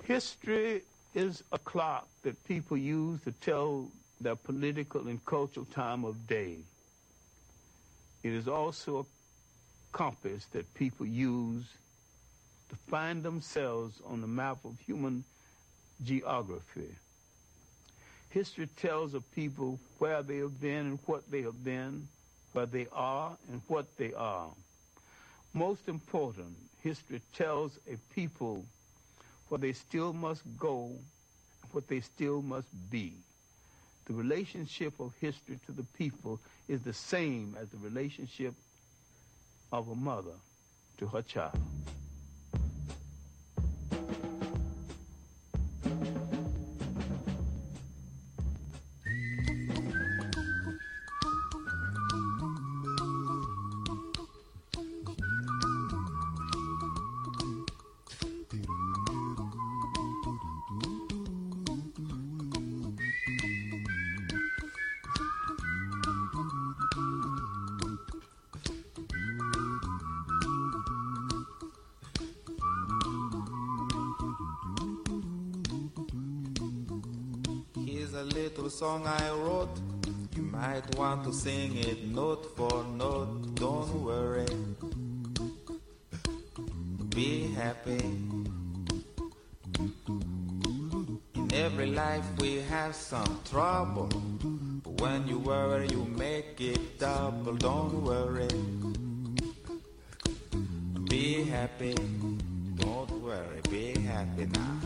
History is a clock that people use to tell their political and cultural time of day. It is also a compass that people use to find themselves on the map of human geography. History tells of people where they have been and what they have been, where they are and what they are. Most important, history tells a people where they still must go and what they still must be. The relationship of history to the people is the same as the relationship of a mother to her child. A little song I wrote. You might want to sing it note for note. Don't worry, be happy. In every life we have some trouble, but when you worry you make it double. Don't worry, be happy. Don't worry, be happy now.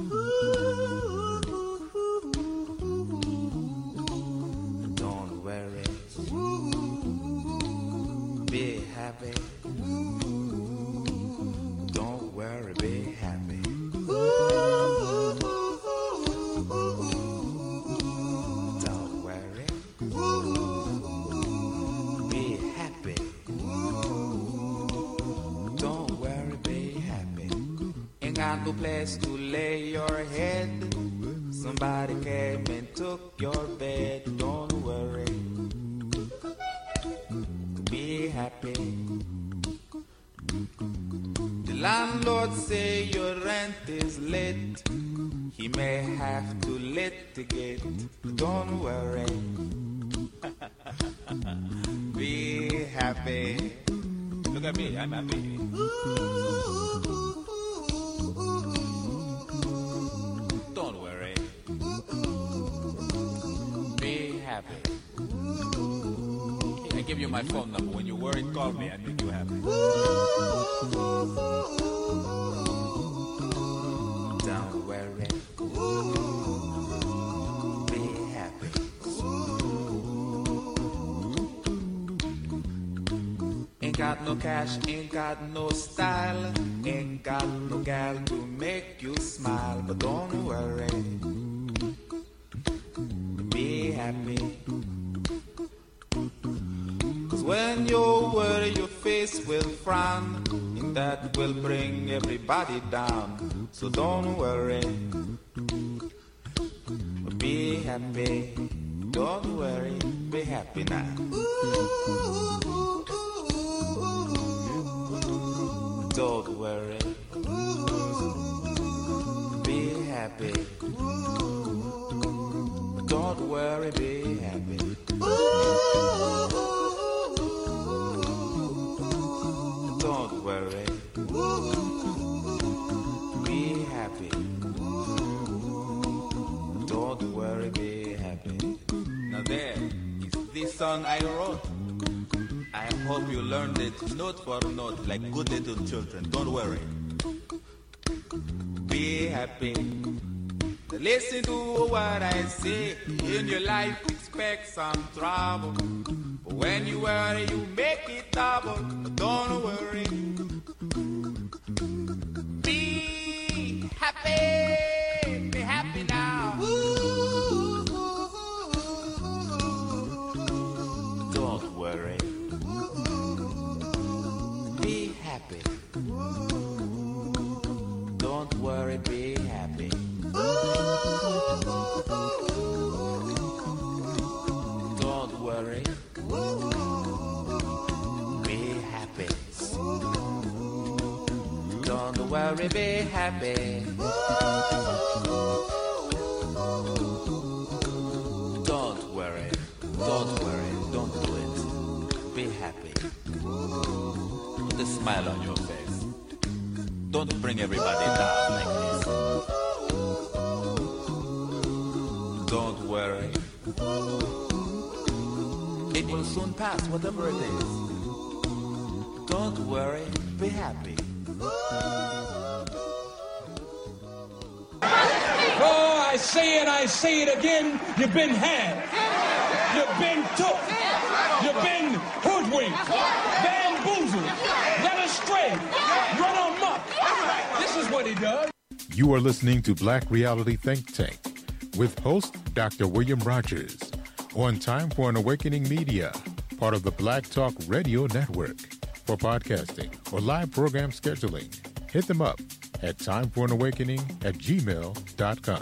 Be happy. Don't worry, be happy. Don't worry. Be happy. Don't worry, be happy. Ain't got no place to lay your head. Somebody came and took your bed. Don't worry. Be happy. The landlord say your rent is late. He may have to litigate. Don't worry. Be happy. Look at me, I'm happy. Don't worry. Be happy. I give you my phone number. When you're worried, call me. I make you happy. Don't worry. Be happy. Ain't got no cash, ain't got no style, ain't got no gal to make you smile. But don't worry. Be happy. When you worry, your face will frown, and that will bring everybody down. So don't worry, be happy. Don't worry, be happy now. Don't worry, be happy. Don't worry, be happy. Don't worry, be happy. Don't worry, be happy. Now there is this song I wrote. I hope you learned it note for note like good little children. Don't worry, be happy. Listen to what I say. In your life expect some trouble, but when you worry you make it double. Don't worry, be happy. Be happy now. Don't worry, be happy. Don't worry, be happy. Don't worry, be happy. Don't worry, be happy. Don't worry, don't do it. Be happy. Put a smile on your face. Don't bring everybody down like this. Don't worry. It will soon pass, whatever it is. Don't worry, be happy. Oh, I say it again. You've been had. You've been took. You've been hoodwinked, bamboozled, led astray, run amok. This is what he does. You are listening to Black Reality Think Tank with host Dr. William Rogers on Time for an Awakening Media, part of the Black Talk Radio Network. For podcasting or live program scheduling, hit them up at timeforanawakening@gmail.com.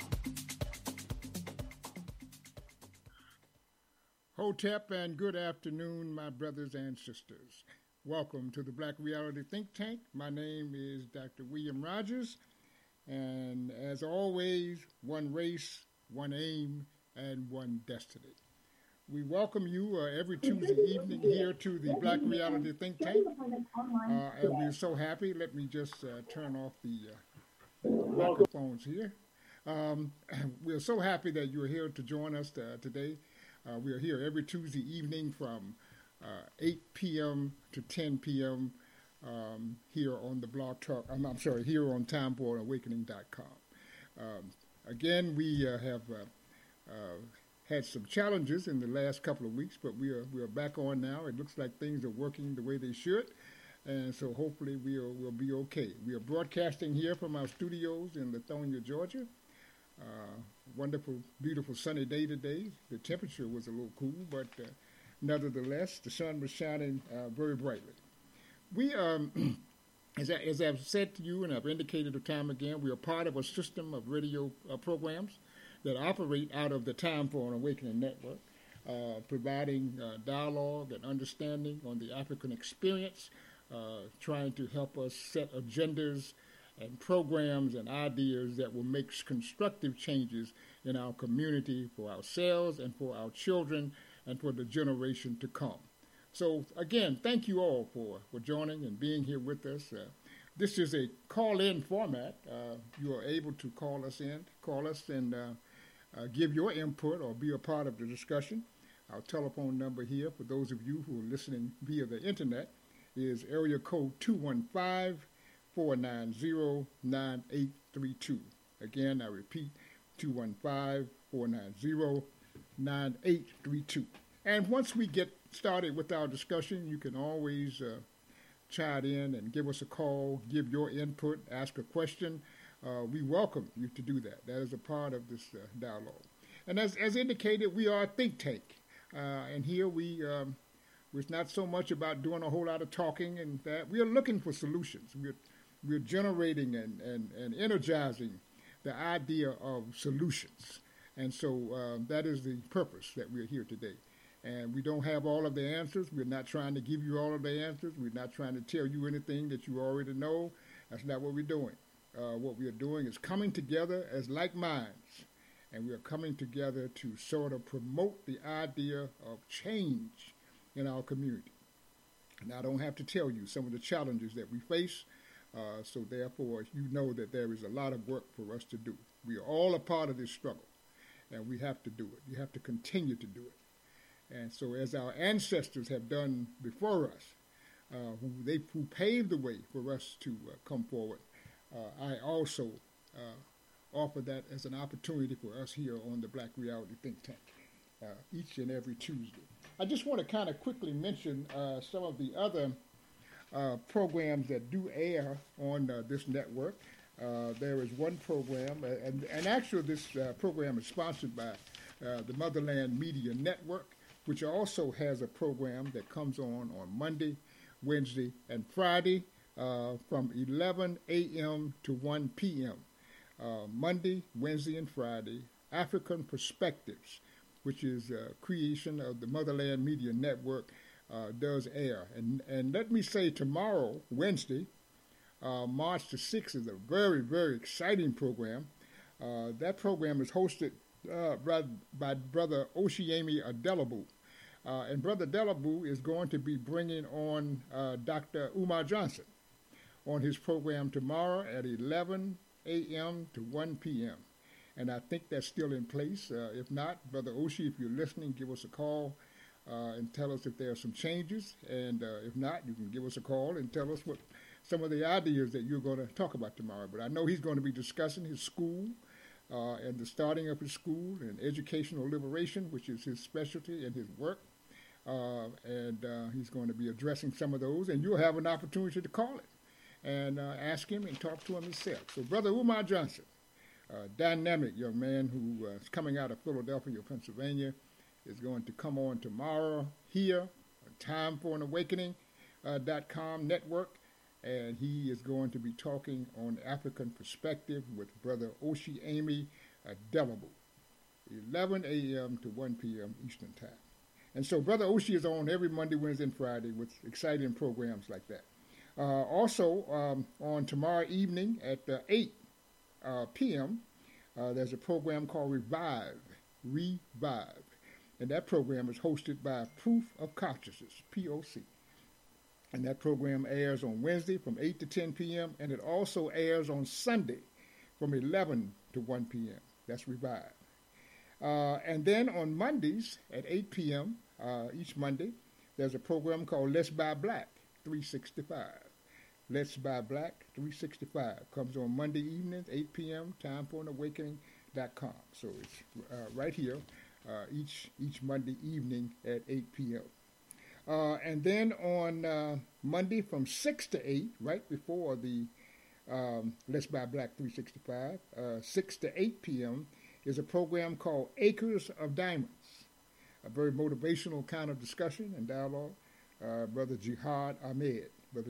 Hotep and good afternoon, my brothers and sisters. Welcome to the Black Reality Think Tank. My name is Dr. William Rogers, and as always, one race, one aim, and one destiny. We welcome you every Tuesday evening here to the Black Reality Think Tank, and we're so happy. Let me just turn off the microphones here. We're so happy that you're here to join us today. We are here every Tuesday evening from 8 p.m. to 10 p.m. Here on the Blog Talk. Here on TimeForAwakening.com. Again, we have had some challenges in the last couple of weeks, but we are back on now. It looks like things are working the way they should, and so hopefully we'll be okay. We are broadcasting here from our studios in Lithonia, Georgia. Wonderful, beautiful sunny day today. The temperature was a little cool, but nevertheless, the sun was shining very brightly. We, as I've said to you and I've indicated time again, we are part of a system of radio programs that operate out of the Time for an Awakening Network, providing dialogue and understanding on the African experience, trying to help us set agendas and programs and ideas that will make constructive changes in our community for ourselves and for our children and for the generation to come. So, again, thank you all for joining and being here with us. This is a call-in format. You are able to call us and give your input or be a part of the discussion. Our telephone number here, for those of you who are listening via the internet, is area code 215-490-9832. Again, I repeat, 215-490-9832. And once we get started with our discussion, you can always chime in and give us a call, give your input, ask a question. We welcome you to do that. That is a part of this dialogue. And as indicated, we are a think tank. And here it's not so much about doing a whole lot of talking and that. We are looking for solutions. We're generating and energizing the idea of solutions. And so that is the purpose that we're here today. And we don't have all of the answers. We're not trying to give you all of the answers. We're not trying to tell you anything that you already know. That's not what we're doing. What we are doing is coming together as like minds. And we are coming together to sort of promote the idea of change in our community. And I don't have to tell you some of the challenges that we face. So therefore, you know that there is a lot of work for us to do. We are all a part of this struggle. And we have to do it. You have to continue to do it. And so as our ancestors have done before us, who paved the way for us to come forward, I also offer that as an opportunity for us here on the Black Reality Think Tank each and every Tuesday. I just want to kind of quickly mention some of the other programs that do air on this network. There is one program, and actually this program is sponsored by the Motherland Media Network, which also has a program that comes on Monday, Wednesday, and Friday from 11 a.m. to 1 p.m. Monday, Wednesday, and Friday, African Perspectives, which is a creation of the Motherland Media Network, does air. And let me say tomorrow, Wednesday, March the 6th, is a very, very exciting program. That program is hosted by Brother Oshiemi Adelabu. And Brother Adelabu is going to be bringing on Dr. Umar Johnson on his program tomorrow at 11 a.m. to 1 p.m. And I think that's still in place. If not, Brother Oshi, if you're listening, give us a call and tell us if there are some changes. And if not, you can give us a call and tell us what some of the ideas that you're going to talk about tomorrow. But I know he's going to be discussing his school and the starting of his school and educational liberation, which is his specialty and his work. And he's going to be addressing some of those. And you'll have an opportunity to call him and ask him and talk to him himself. So Brother Umar Johnson, a dynamic young man who is coming out of Philadelphia, Pennsylvania, is going to come on tomorrow here on TimeForAnAwakening.com network, and he is going to be talking on African perspective with Brother Oshiemi Adelabu, 11 a.m. to 1 p.m. Eastern Time. And so Brother Oshi is on every Monday, Wednesday, and Friday with exciting programs like that. Also, on tomorrow evening at 8 p.m., there's a program called Revive. And that program is hosted by Proof of Consciousness, POC. And that program airs on Wednesday from 8 to 10 p.m., and it also airs on Sunday from 11 to 1 p.m. That's Revive. And then on Mondays at 8 p.m., each Monday, there's a program called Let's Buy Black 365. Let's Buy Black 365 comes on Monday evenings, 8 p.m., TimeForAnAwakening.com. So it's right here each Monday evening at 8 p.m. And then on Monday from 6 to 8, right before the Let's Buy Black 365, 6 to 8 p.m., is a program called Acres of Diamonds, a very motivational kind of discussion and dialogue. Brother Jihad Ahmed.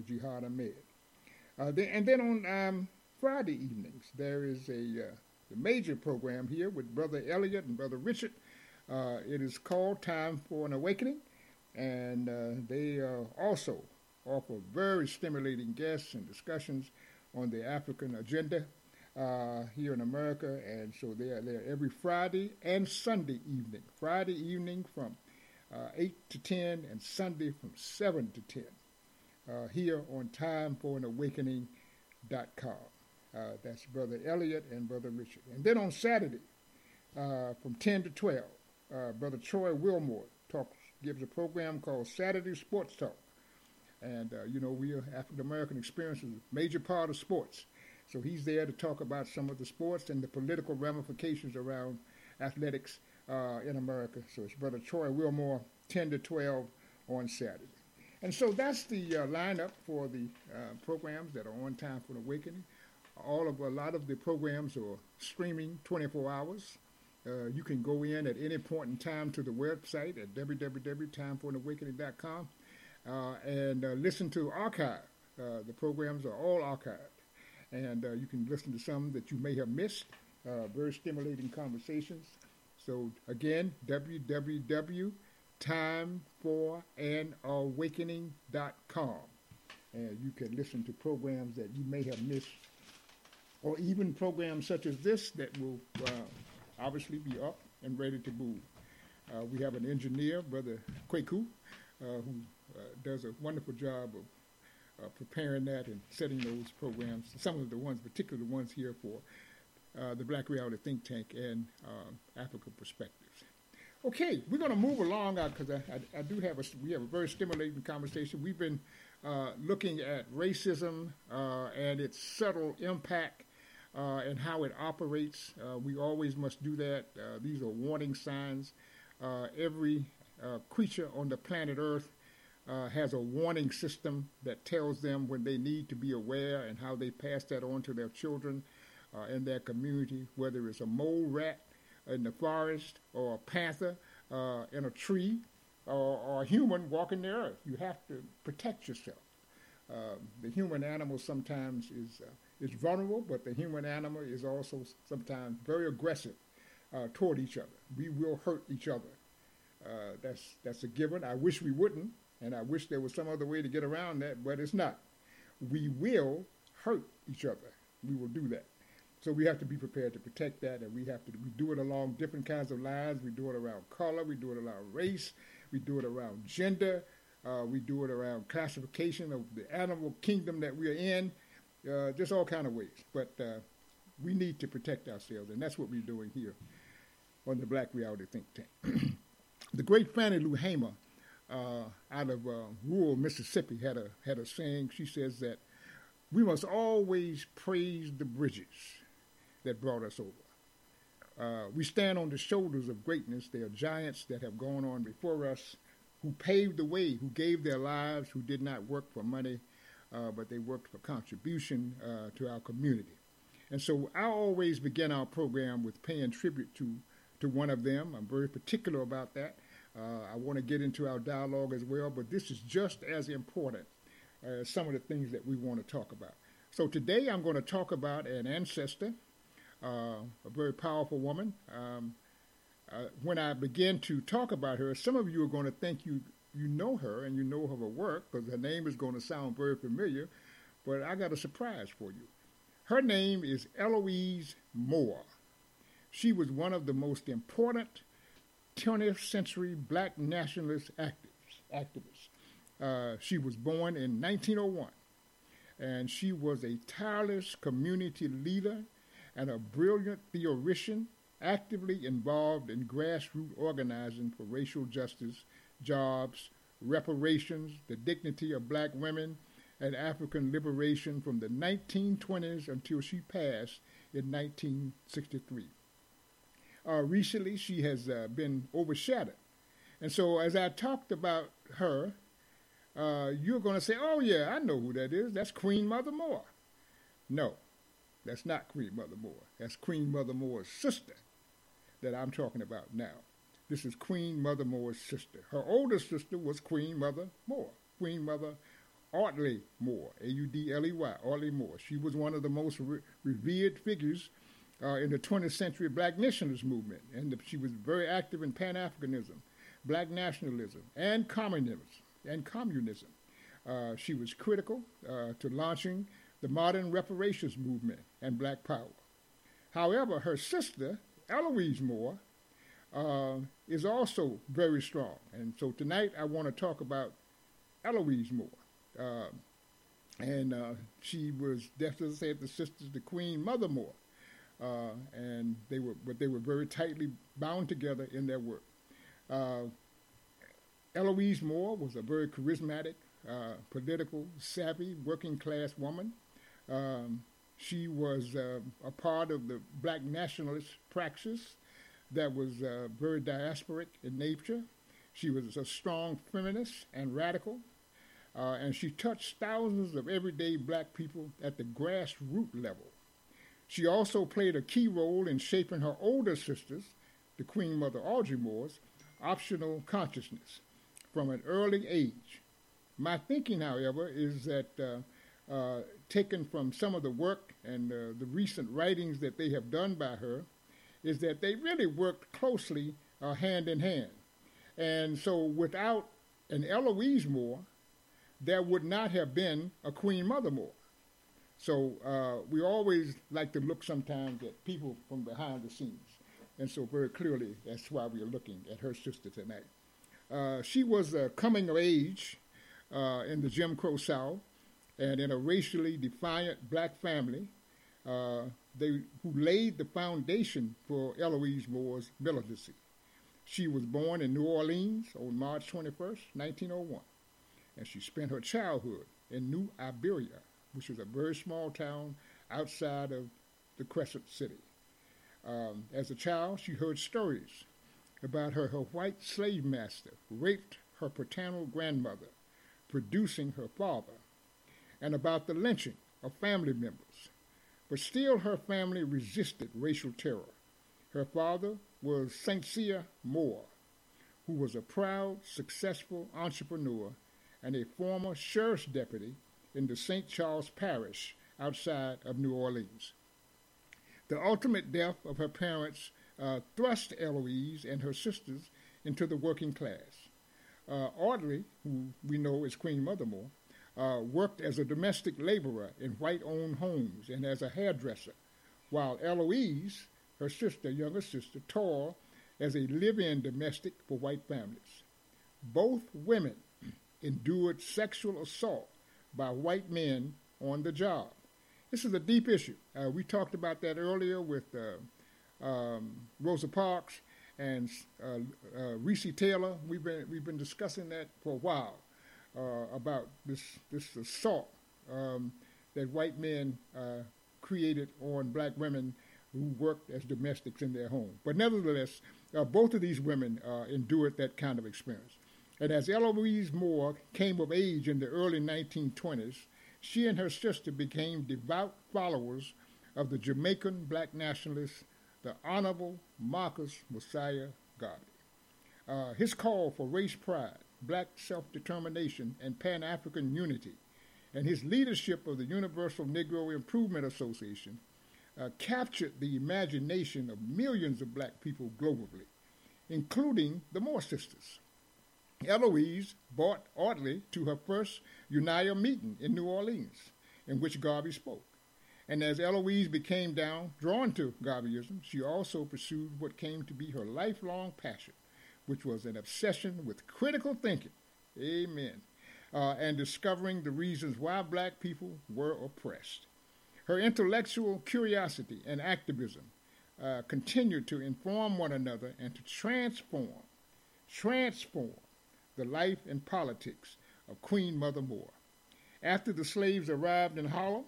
And then on Friday evenings, there is a major program here with Brother Elliot and Brother Richard. It is called Time for an Awakening, and they also offer very stimulating guests and discussions on the African agenda here in America. And so they are there every Friday and Sunday evening. Friday evening from 8 to 10 and Sunday from 7 to 10 here on TimeForAnAwakening.com. That's Brother Elliot and Brother Richard. And then on Saturday from 10 to 12, Brother Troy Wilmore gives a program called Saturday Sports Talk. And, we are African-American experience is a major part of sports. So he's there to talk about some of the sports and the political ramifications around athletics in America. So it's Brother Troy Wilmore, 10 to 12 on Saturday. And so that's the lineup for the programs that are on Time for the Awakening. A lot of the programs are streaming 24 hours. You can go in at any point in time to the website at www.timeforanawakening.com and listen to archive. The programs are all archived. And you can listen to some that you may have missed, very stimulating conversations. So, again, www.timeforanawakening.com. And you can listen to programs that you may have missed, or even programs such as this that will obviously be up and ready to move. We have an engineer, Brother Kweku, who does a wonderful job of preparing that and setting those programs, some of the ones, particularly the ones here for the Black Reality Think Tank and Africa Perspectives. Okay, we're going to move along because we have a very stimulating conversation. We've been looking at racism and its subtle impact and how it operates. We always must do that. These are warning signs. Every creature on the planet Earth has a warning system that tells them when they need to be aware and how they pass that on to their children in their community, whether it's a mole rat in the forest or a panther in a tree or a human walking the earth. You have to protect yourself. The human animal sometimes is vulnerable, but the human animal is also sometimes very aggressive toward each other. We will hurt each other. That's a given. I wish we wouldn't. And I wish there was some other way to get around that, but it's not. We will hurt each other. We will do that. So we have to be prepared to protect that, and we do it along different kinds of lines. We do it around color, we do it around race, we do it around gender, we do it around classification of the animal kingdom that we are in, just all kind of ways. But we need to protect ourselves, and that's what we're doing here on the Black Reality Think Tank. The great Fannie Lou Hamer out of rural Mississippi had a saying. She says that we must always praise the bridges that brought us over. We stand on the shoulders of greatness. They are giants that have gone on before us, who paved the way, who gave their lives, who did not work for money, but they worked for contribution to our community. And so I always begin our program with paying tribute to one of them. I'm very particular about that. I want to get into our dialogue as well, but this is just as important as some of the things that we want to talk about. So today I'm going to talk about an ancestor, a very powerful woman. When I begin to talk about her, some of you are going to think you know her and you know of her work, because her name is going to sound very familiar, but I got a surprise for you. Her name is Eloise Moore. She was one of the most important 20th century black nationalist activists. She was born in 1901, and she was a tireless community leader and a brilliant theoretician, actively involved in grassroots organizing for racial justice, jobs, reparations, the dignity of black women, and African liberation from the 1920s until she passed in 1963. Recently, she has been overshadowed. And so as I talked about her, you're going to say, oh, yeah, I know who that is. That's Queen Mother Moore. No, that's not Queen Mother Moore. That's Queen Mother Moore's sister that I'm talking about now. This is Queen Mother Moore's sister. Her older sister was Queen Mother Moore, Queen Mother Audley Moore, A-U-D-L-E-Y, Audley Moore. She was one of the most revered figures in the 20th century black nationalist movement, and she was very active in Pan-Africanism, black nationalism, and communism. She was critical to launching the modern reparations movement and black power. However, her sister, Eloise Moore, is also very strong. And so tonight I want to talk about Eloise Moore. She was, as I said, the sisters, the Queen Mother Moore. And they were very tightly bound together in their work. Eloise Moore was a very charismatic, political, savvy, working-class woman. She was a part of the black nationalist praxis that was very diasporic in nature. She was a strong feminist and radical, and she touched thousands of everyday black people at the grassroots level. She also played a key role in shaping her older sisters, the Queen Mother Audrey Moore's, optional consciousness from an early age. My thinking, however, is that taken from some of the work and the recent writings that they have done by her, is that they really worked closely hand in hand. And so without an Eloise Moore, there would not have been a Queen Mother Moore. So we always like to look sometimes at people from behind the scenes. And so very clearly, that's why we are looking at her sister tonight. She was coming of age in the Jim Crow South, and in a racially defiant black family who laid the foundation for Eloise Moore's militancy. She was born in New Orleans on March 21st, 1901, and she spent her childhood in New Iberia, which is a very small town outside of the Crescent City. As a child, she heard stories about her white slave master raped her paternal grandmother, producing her father, and about the lynching of family members. But still her family resisted racial terror. Her father was St. Cyr Moore, who was a proud, successful entrepreneur and a former sheriff's deputy in the St. Charles Parish outside of New Orleans. The ultimate death of her parents thrust Eloise and her sisters into the working class. Audley, who we know as Queen Mother Moore, worked as a domestic laborer in white-owned homes and as a hairdresser, while Eloise, her sister, younger sister, toiled as a live-in domestic for white families. Both women endured sexual assault by white men on the job. This is a deep issue. We talked about that earlier with Rosa Parks and Reese Taylor. We've been discussing that for a while about this assault that white men created on black women who worked as domestics in their home. But nevertheless, both of these women endured that kind of experience. And as Eloise Moore came of age in the early 1920s, she and her sister became devout followers of the Jamaican black nationalist, the Honorable Marcus Mosiah Garvey. His call for race pride, black self-determination, and Pan-African unity, and his leadership of the Universal Negro Improvement Association captured the imagination of millions of black people globally, including the Moore sisters. Eloise brought Audley to her first UNIA meeting in New Orleans, in which Garvey spoke. And as Eloise became drawn to Garveyism, she also pursued what came to be her lifelong passion, which was an obsession with critical thinking, amen, and discovering the reasons why black people were oppressed. Her intellectual curiosity and activism continued to inform one another and to transform the life and politics of Queen Mother Moore. After the slaves arrived in Harlem,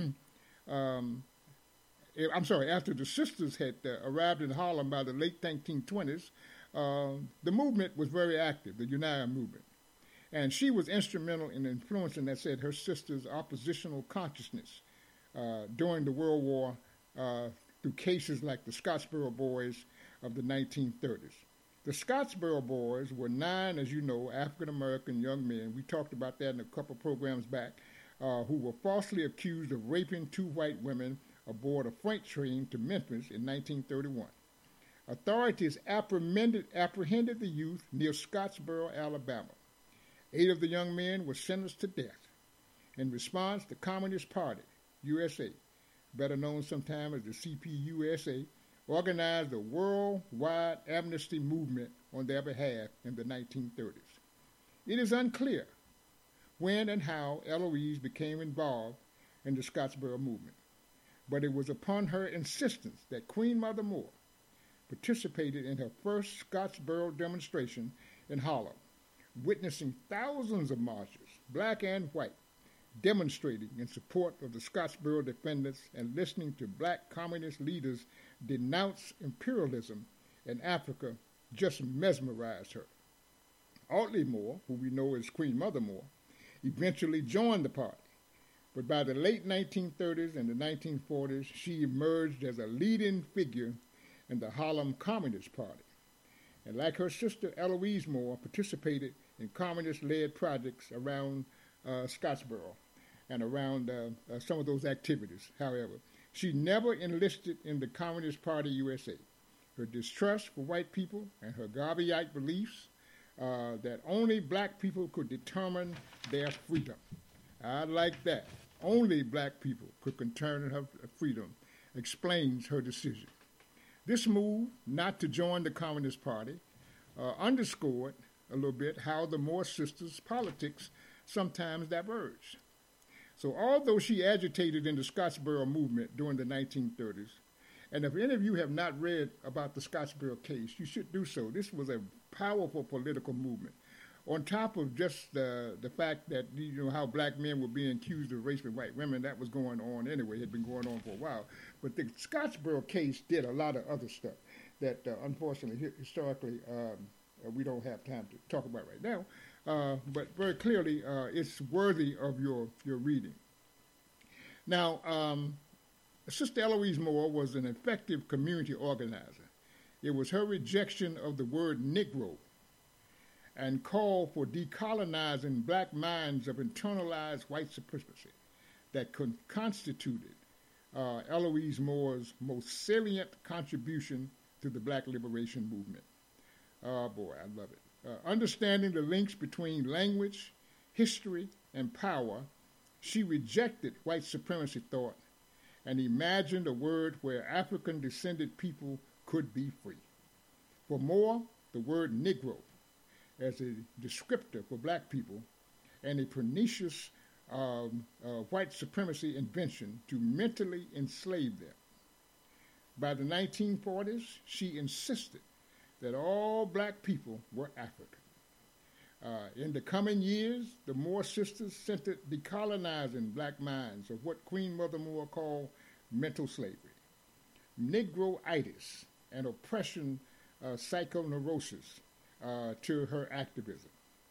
after the sisters had arrived in Harlem by the late 1920s, the movement was very active, the UNIA movement. And she was instrumental in influencing, as I said, her sister's oppositional consciousness during the World War through cases like the Scottsboro Boys of the 1930s. The Scottsboro Boys were 9, as you know, African-American young men. We talked about that in a couple programs back, who were falsely accused of raping 2 white women aboard a freight train to Memphis in 1931. Authorities apprehended the youth near Scottsboro, Alabama. 8 of the young men were sentenced to death. In response, the Communist Party, USA, better known sometime as the CPUSA, organized a worldwide amnesty movement on their behalf in the 1930s. It is unclear when and how Eloise became involved in the Scottsboro movement, but it was upon her insistence that Queen Mother Moore participated in her first Scottsboro demonstration in Harlem, witnessing thousands of marchers, black and white, demonstrating in support of the Scottsboro defendants and listening to black communist leaders denounce imperialism in Africa just mesmerized her. Audley Moore, who we know as Queen Mother Moore, eventually joined the party, but by the late 1930s and the 1940s, she emerged as a leading figure in the Harlem Communist Party, and like her sister Eloise Moore, participated in communist-led projects around Scottsboro and around some of those activities. However, she never enlisted in the Communist Party USA. Her distrust for white people and her Garveyite beliefs that only black people could determine their freedom. I like that. Only black people could determine her freedom explains her decision. This move not to join the Communist Party underscored a little bit how the Moore sisters' politics sometimes diverged. So although she agitated in the Scottsboro movement during the 1930s, and if any of you have not read about the Scottsboro case, you should do so. This was a powerful political movement. On top of just the fact that, you know, how black men were being accused of raping white women, that was going on anyway, had been going on for a while. But the Scottsboro case did a lot of other stuff that, unfortunately, historically, we don't have time to talk about right now. But very clearly, it's worthy of your reading. Now, Sister Eloise Moore was an effective community organizer. It was her rejection of the word Negro and call for decolonizing black minds of internalized white supremacy that constituted Eloise Moore's most salient contribution to the black liberation movement. Oh, boy, I love it. Understanding the links between language, history, and power, she rejected white supremacy thought and imagined a world where African-descended people could be free. For Moore, the word Negro as a descriptor for black people and a pernicious white supremacy invention to mentally enslave them. By the 1940s, she insisted that all black people were African. In the coming years, the Moore sisters centered decolonizing black minds of what Queen Mother Moore called mental slavery, Negroitis, and oppression psychoneurosis to her activism.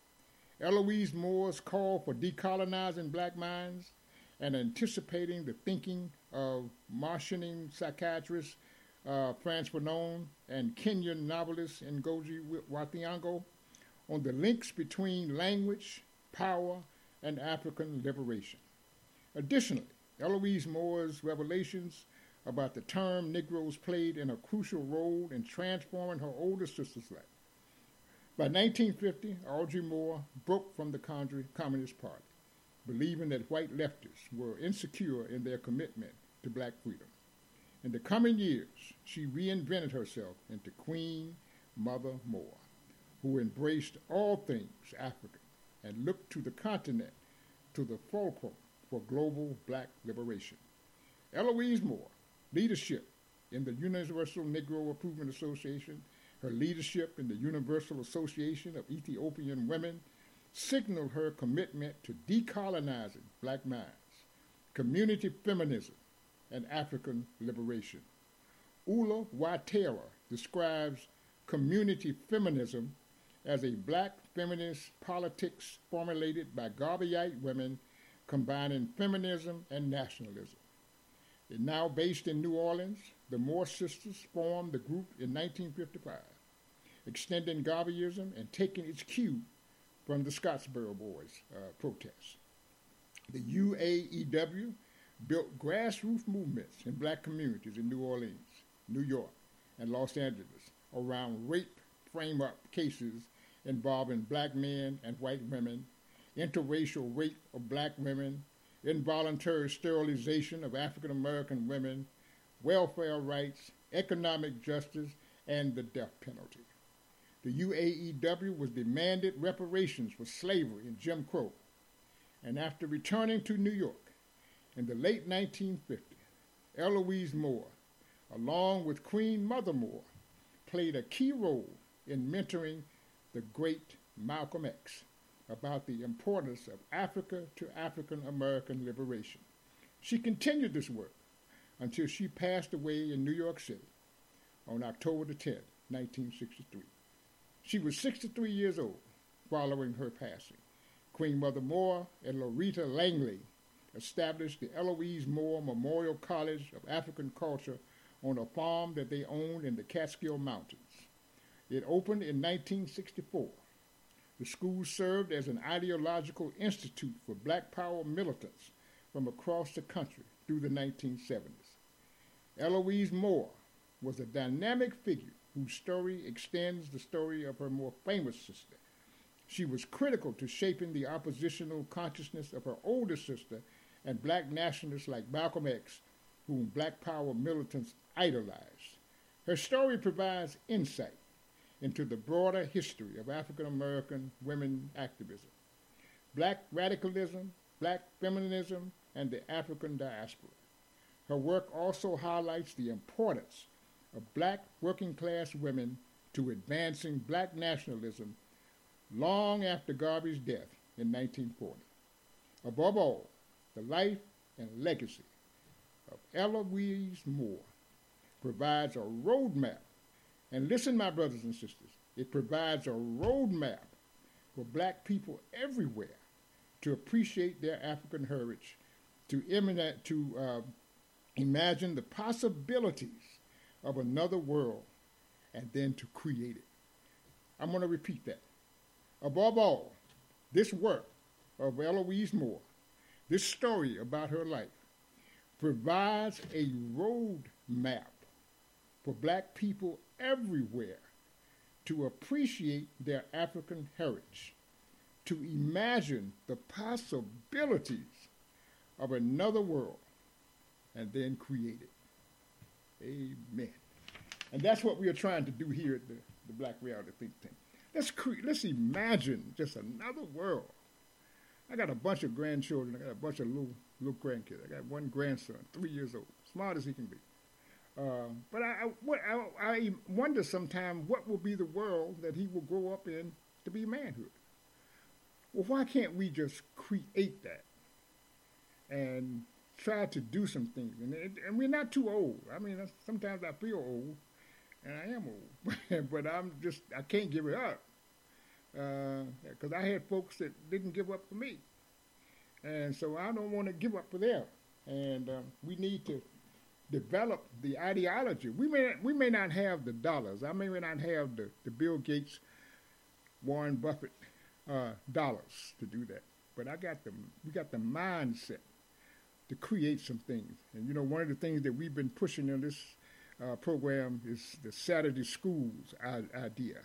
Eloise Moore's call for decolonizing black minds and anticipating the thinking of Martian psychiatrist Frantz Fanon and Kenyan novelist Ngozi wa Thiong'o on the links between language, power, and African liberation. Additionally, Eloise Moore's revelations about the term Negroes played in a crucial role in transforming her older sister's life. By 1950, Audrey Moore broke from the Communist Party, believing that white leftists were insecure in their commitment to black freedom. In the coming years, she reinvented herself into Queen Mother Moore, who embraced all things African and looked to the continent to the fulcrum for global black liberation. Eloise Moore, leadership in the Universal Negro Improvement Association, her leadership in the Universal Association of Ethiopian Women, signaled her commitment to decolonizing black minds, community feminism, and African liberation. Ula Waitara describes community feminism as a black feminist politics formulated by Garveyite women combining feminism and nationalism. Now based in New Orleans, the Moore sisters formed the group in 1955, extending Garveyism and taking its cue from the Scottsboro Boys protests. The UAEW built grassroots movements in black communities in New Orleans, New York, and Los Angeles around rape frame-up cases involving black men and white women, interracial rape of black women, involuntary sterilization of African American women, welfare rights, economic justice, and the death penalty. The UAEW was demanded reparations for slavery and Jim Crow. And after returning to New York in the late 1950s, Eloise Moore, along with Queen Mother Moore, played a key role in mentoring the great Malcolm X about the importance of Africa to African American liberation. She continued this work until she passed away in New York City on October 10, 1963. She was 63 years old following her passing. Queen Mother Moore and Loretta Langley established the Eloise Moore Memorial College of African Culture on a farm that they owned in the Catskill Mountains. It opened in 1964. The school served as an ideological institute for black power militants from across the country through the 1970s. Eloise Moore was a dynamic figure whose story extends the story of her more famous sister. She was critical to shaping the oppositional consciousness of her older sister and black nationalists like Malcolm X, whom black power militants idolized. Her story provides insight into the broader history of African American women activism, black radicalism, black feminism, and the African diaspora. Her work also highlights the importance of black working-class women to advancing black nationalism long after Garvey's death in 1940. Above all, the life and legacy of Eloise Moore provides a roadmap. And listen, my brothers and sisters, it provides a roadmap for black people everywhere to appreciate their African heritage, to imagine the possibilities of another world, and then to create it. I'm going to repeat that. Above all, this work of Eloise Moore, this story about her life, provides a roadmap for black people everywhere to appreciate their African heritage, to imagine the possibilities of another world, and then create it. Amen. And that's what we are trying to do here at the Black Reality Think Tank. Let's imagine just another world. I got a bunch of grandchildren. I got a bunch of little grandkids. I got one grandson, 3 years old, smart as he can be. But I wonder sometimes what will be the world that he will grow up in to be manhood. Well, why can't we just create that and try to do some things? And we're not too old. I mean, sometimes I feel old, and I am old, but I can't give it up. Because I had folks that didn't give up for me. And so I don't want to give up for them. And we need to develop the ideology. We may not have the dollars. I may not have the Bill Gates, Warren Buffett dollars to do that. But we got the mindset to create some things. And, one of the things that we've been pushing in this program is the Saturday schools idea.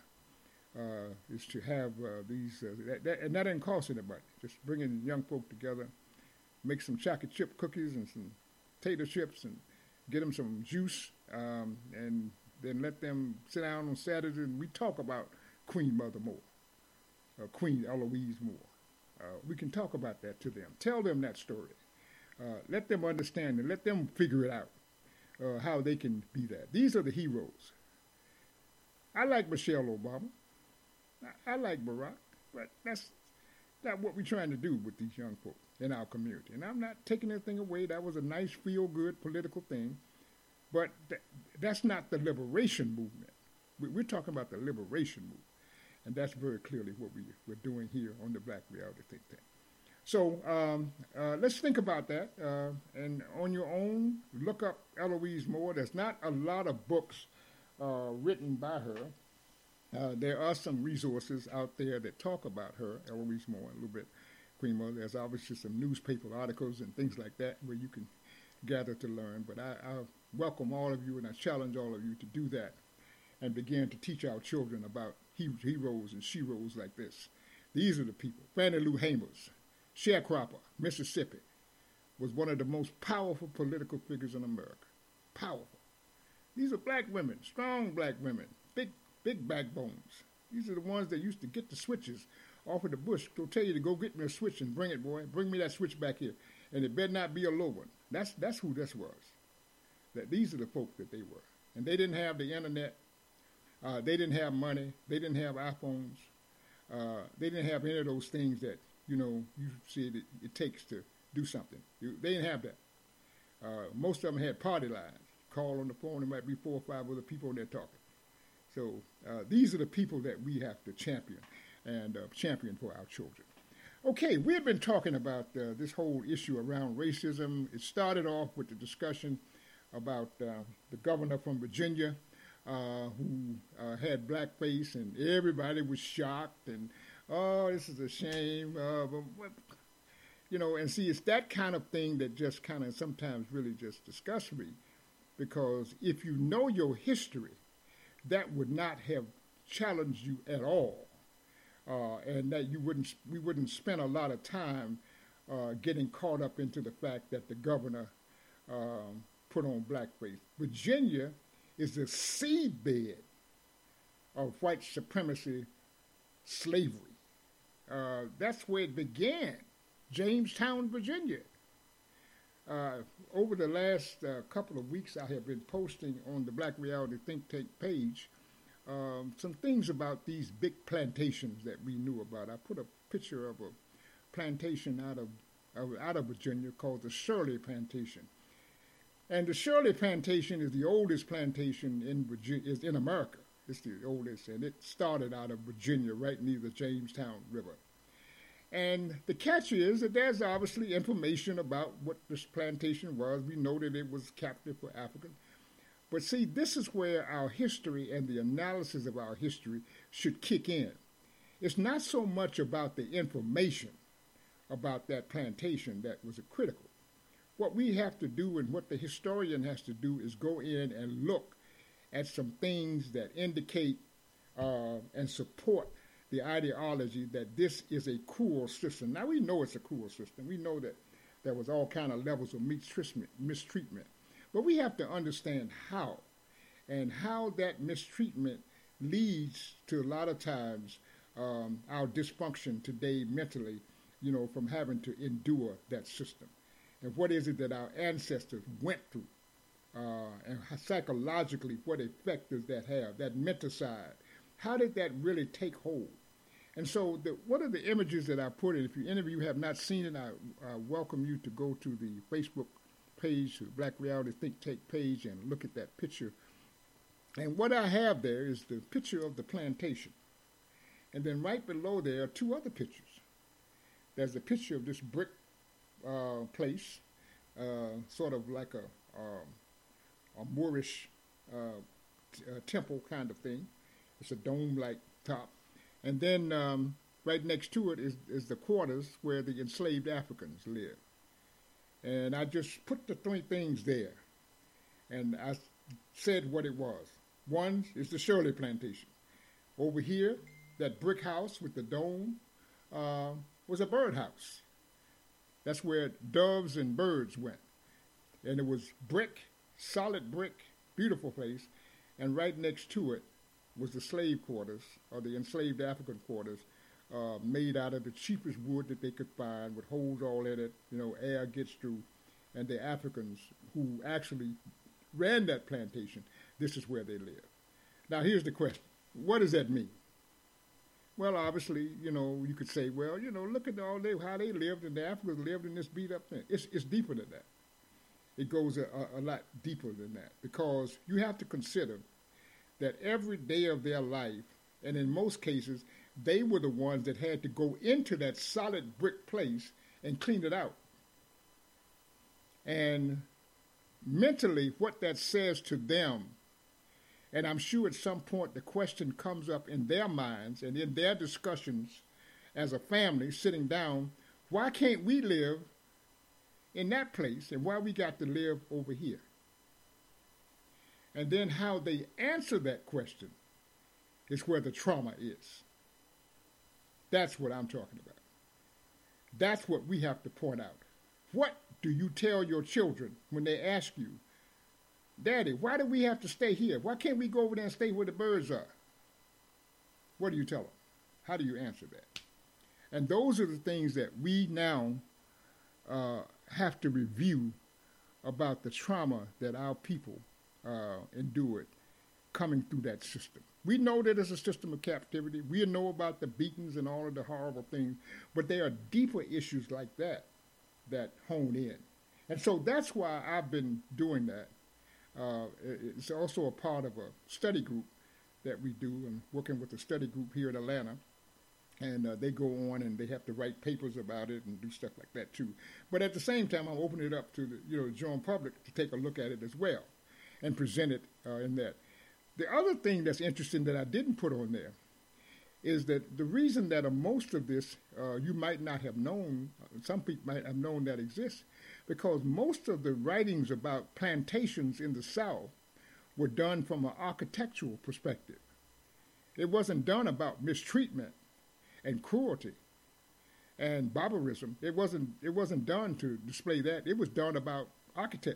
Is to have these, and that didn't cost anybody. Just bringing young folk together, make some chocolate chip cookies and some potato chips and get them some juice, and then let them sit down on Saturday and we talk about Queen Mother Moore, Queen Eloise Moore. We can talk about that to them. Tell them that story. Let them understand and let them figure it out, how they can be that. These are the heroes. I like Michelle Obama. I like Barack, but that's not what we're trying to do with these young folk in our community. And I'm not taking anything away. That was a nice, feel-good political thing, but that's not the liberation movement. We're talking about the liberation movement, and that's very clearly what we're doing here on the Black Reality Think Tank. So let's think about that, and on your own, look up Eloise Moore. There's not a lot of books written by her. There are some resources out there that talk about her, Eloise Moore, a little bit, Queen Mother. There's obviously some newspaper articles and things like that where you can gather to learn. But I welcome all of you and I challenge all of you to do that and begin to teach our children about heroes and sheroes like this. These are the people. Fannie Lou Hamer's, sharecropper, Mississippi, was one of the most powerful political figures in America. Powerful. These are black women, strong black women, big backbones. These are the ones that used to get the switches off of the bush. Go tell you to go get me a switch and bring it, boy. Bring me that switch back here. And it better not be a low one. That's who this was. That these are the folk that they were. And they didn't have the internet. They didn't have money. They didn't have iPhones. They didn't have any of those things that, you see it takes to do something. They didn't have that. Most of them had party lines. Call on the phone, there might be 4 or 5 other people there talking. So these are the people that we have to champion and champion for our children. Okay, we've been talking about this whole issue around racism. It started off with the discussion about the governor from Virginia who had blackface, and everybody was shocked and, oh, this is a shame. And see, it's that kind of thing that just kind of sometimes really just disgusts me, because if you know your history, that would not have challenged you at all, and that we wouldn't spend a lot of time getting caught up into the fact that the governor put on blackface. Virginia is the seedbed of white supremacy slavery. That's where it began, Jamestown, Virginia. Over the last couple of weeks, I have been posting on the Black Reality Think Tank page some things about these big plantations that we knew about. I put a picture of a plantation out of Virginia called the Shirley Plantation. And the Shirley Plantation is the oldest plantation in America. It's the oldest, and it started out of Virginia, right near the Jamestown River. And the catch is that there's obviously information about what this plantation was. We know that it was captive for Africans. But see, this is where our history and the analysis of our history should kick in. It's not so much about the information about that plantation that was critical. What we have to do and what the historian has to do is go in and look at some things that indicate and support the ideology that this is a cruel system. Now, we know it's a cruel system. We know that there was all kind of levels of mistreatment. But we have to understand how, and how that mistreatment leads to a lot of times our dysfunction today mentally, from having to endure that system. And what is it that our ancestors went through? And psychologically, what effect does that have? That mental side. How did that really take hold? And so one of the images that I put in, if any of you have not seen it, I welcome you to go to the Facebook page, the Black Reality Think Tank page, and look at that picture. And what I have there is the picture of the plantation. And then right below there are two other pictures. There's a picture of this brick place, sort of like a Moorish temple kind of thing. It's a dome-like top. And then right next to it is the quarters where the enslaved Africans live. And I just put the three things there. And I said what it was. One is the Shirley Plantation. Over here, that brick house with the dome was a birdhouse. That's where doves and birds went. And it was brick, solid brick, beautiful place. And right next to it was the slave quarters, or the enslaved African quarters, made out of the cheapest wood that they could find, with holes all in it, air gets through. And the Africans who actually ran that plantation, this is where they live. Now, here's the question. What does that mean? Well, obviously, you could say, well, look at how they lived, and the Africans lived in this beat-up thing. It's deeper than that. It goes a lot deeper than that, because you have to consider that every day of their life, and in most cases, they were the ones that had to go into that solid brick place and clean it out. And mentally, what that says to them, and I'm sure at some point the question comes up in their minds and in their discussions as a family sitting down, why can't we live in that place, and why we got to live over here? And then how they answer that question is where the trauma is. That's what I'm talking about. That's what we have to point out. What do you tell your children when they ask you, Daddy, why do we have to stay here? Why can't we go over there and stay where the birds are? What do you tell them? How do you answer that? And those are the things that we now have to review about the trauma that our people endured coming through that system. We know that it's a system of captivity. We know about the beatings and all of the horrible things, but there are deeper issues like that hone in. And so that's why I've been doing that. It's also a part of a study group that we do, and working with a study group here in Atlanta. And they go on and they have to write papers about it and do stuff like that too. But at the same time, I'm opening it up to the general public to take a look at it as well and present it in that. The other thing that's interesting that I didn't put on there is that the reason that most of this you might not have known, some people might have known that exists, because most of the writings about plantations in the South were done from an architectural perspective. It wasn't done about mistreatment and cruelty and barbarism. It wasn't done to display that. It was done about architect,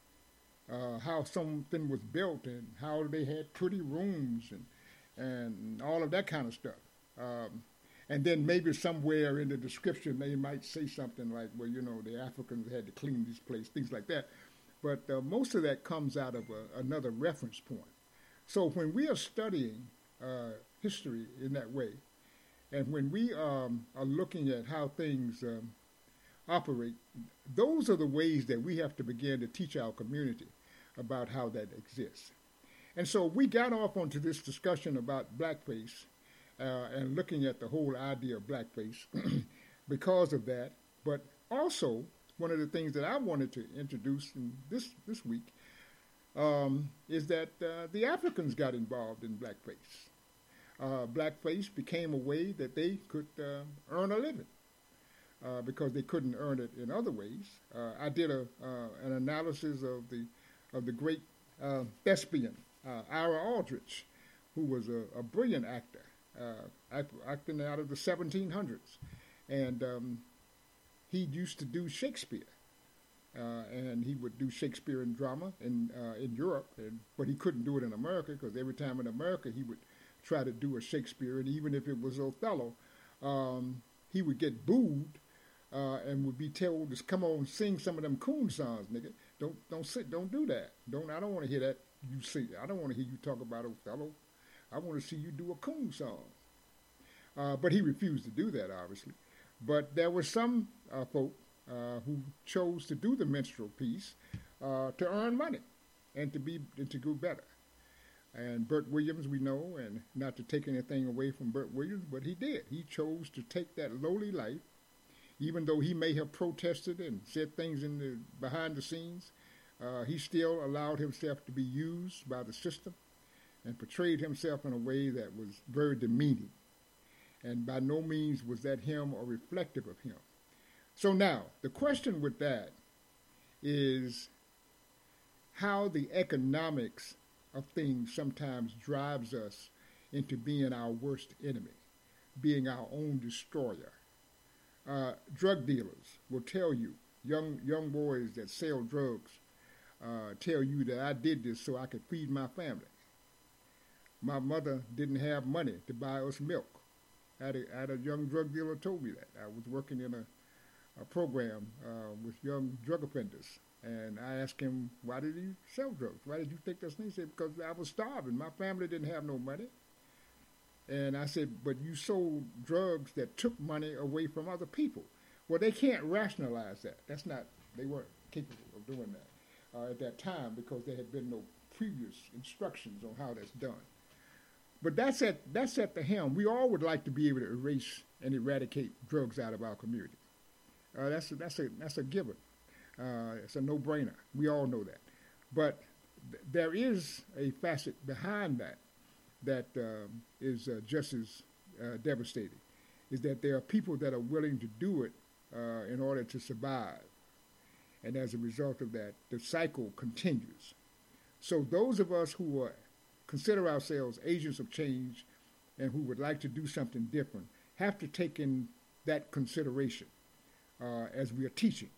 how something was built and how they had pretty rooms and all of that kind of stuff. And then maybe somewhere in the description they might say something like, well, the Africans had to clean this place, things like that. But most of that comes out of another reference point. So when we are studying history in that way, and when we are looking at how things operate, those are the ways that we have to begin to teach our community about how that exists. And so we got off onto this discussion about blackface and looking at the whole idea of blackface because of that. But also, one of the things that I wanted to introduce in this week is that the Africans got involved in blackface. Blackface became a way that they could earn a living because they couldn't earn it in other ways. I did an analysis of the great thespian, Ira Aldrich, who was a brilliant actor, acting out of the 1700s. And he used to do Shakespeare. And he would do Shakespearean drama in Europe, but he couldn't do it in America because every time in America he would try to do a Shakespeare, and even if it was Othello, he would get booed and would be told to come on, sing some of them coon songs, nigga. Don't do that. I don't want to hear that you sing. I don't want to hear you talk about Othello. I want to see you do a coon song. But he refused to do that, obviously. But there were some folk who chose to do the minstrel piece to earn money and to go better. And Bert Williams, we know, and not to take anything away from Bert Williams, but he did. He chose to take that lowly life, even though he may have protested and said things behind the scenes. He still allowed himself to be used by the system and portrayed himself in a way that was very demeaning. And by no means was that him or reflective of him. So now, the question with that is how the economics of things sometimes drives us into being our worst enemy, being our own destroyer. Drug dealers will tell you, young boys that sell drugs tell you that I did this so I could feed my family. My mother didn't have money to buy us milk. I had a young drug dealer told me that. I was working in a program with young drug offenders. And I asked him, why did you sell drugs? Why did you think this thing? He said, because I was starving. My family didn't have no money. And I said, but you sold drugs that took money away from other people. Well, they can't rationalize that. They weren't capable of doing that at that time because there had been no previous instructions on how that's done. But that's at the helm. We all would like to be able to erase and eradicate drugs out of our community. That's a given. It's a no-brainer. We all know that. But there is a facet behind that is just as devastating, is that there are people that are willing to do it in order to survive. And as a result of that, the cycle continues. So those of us who consider ourselves agents of change and who would like to do something different have to take in that consideration as we are teaching.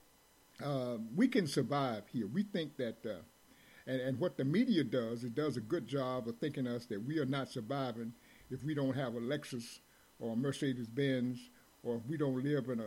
We can survive here. We think that, and what the media does, it does a good job of thinking us that we are not surviving if we don't have a Lexus or a Mercedes-Benz, or if we don't live in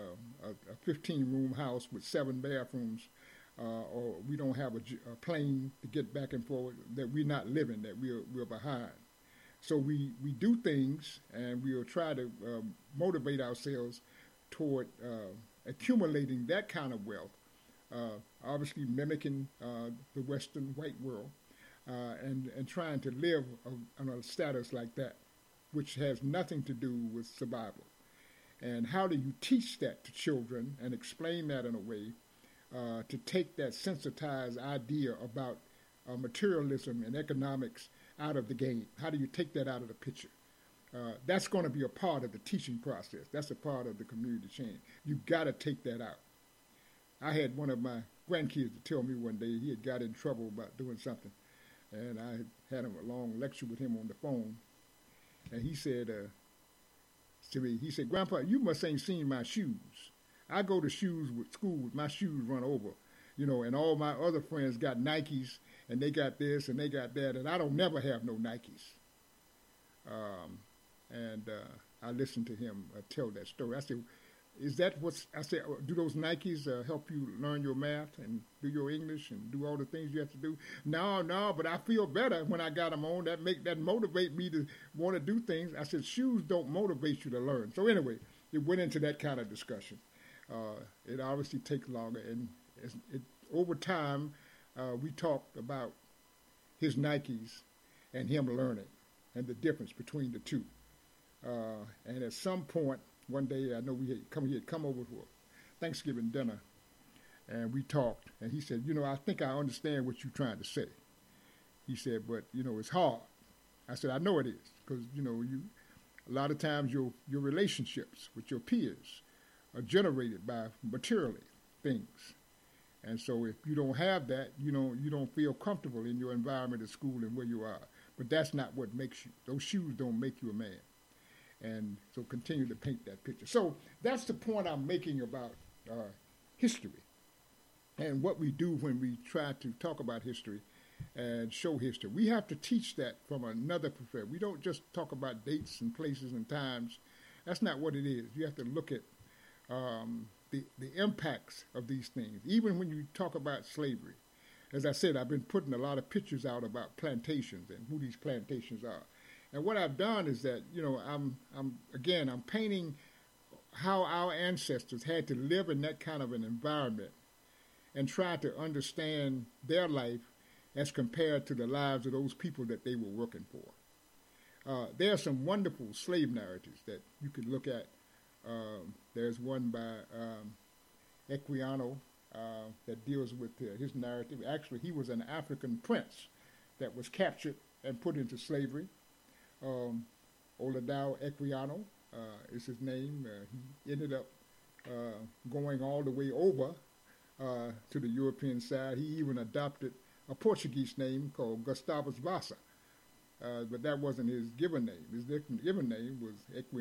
a 15-room house with 7 bathrooms, or we don't have a plane to get back and forth, that we're not living, that we're behind. So we do things, and we'll try to motivate ourselves toward accumulating that kind of wealth, obviously mimicking the Western white world, and trying to live on a status like that, which has nothing to do with survival. And how do you teach that to children and explain that in a way to take that sensitized idea about materialism and economics out of the game? How do you take that out of the picture? That's going to be a part of the teaching process. That's a part of the community change. You've got to take that out. I had one of my grandkids to tell me one day he had got in trouble about doing something, and I had a long lecture with him on the phone, and he said to me, he said, "Grandpa, you must ain't seen my shoes. I go to school with my shoes run over, and all my other friends got Nikes, and they got this and they got that, and I don't never have no Nikes." I listened to him tell that story. I said, do those Nikes help you learn your math and do your English and do all the things you have to do? No, but I feel better when I got them on. That motivate me to want to do things. I said, shoes don't motivate you to learn. So anyway, it went into that kind of discussion. It obviously takes longer, and over time, we talked about his Nikes and him learning and the difference between the two. And at some point, one day, I know he had come over for Thanksgiving dinner, and we talked, and he said, I think I understand what you're trying to say. He said, but, it's hard. I said, I know it is, because, a lot of times your relationships with your peers are generated by materially things. And so if you don't have that, you don't feel comfortable in your environment at school and where you are. But that's not what makes you. Those shoes don't make you a man. And so continue to paint that picture. So that's the point I'm making about history and what we do when we try to talk about history and show history. We have to teach that from another perspective. We don't just talk about dates and places and times. That's not what it is. You have to look at the impacts of these things. Even when you talk about slavery, as I said, I've been putting a lot of pictures out about plantations and who these plantations are. And what I've done is that, I'm painting how our ancestors had to live in that kind of an environment and try to understand their life as compared to the lives of those people that they were working for. There are some wonderful slave narratives that you could look at. There's one by Equiano that deals with his narrative. Actually, he was an African prince that was captured and put into slavery. Olaudah Equiano is his name. He ended up going all the way over to the European side. He even adopted a Portuguese name called Gustavus Vasa, but that wasn't his given name. His given name was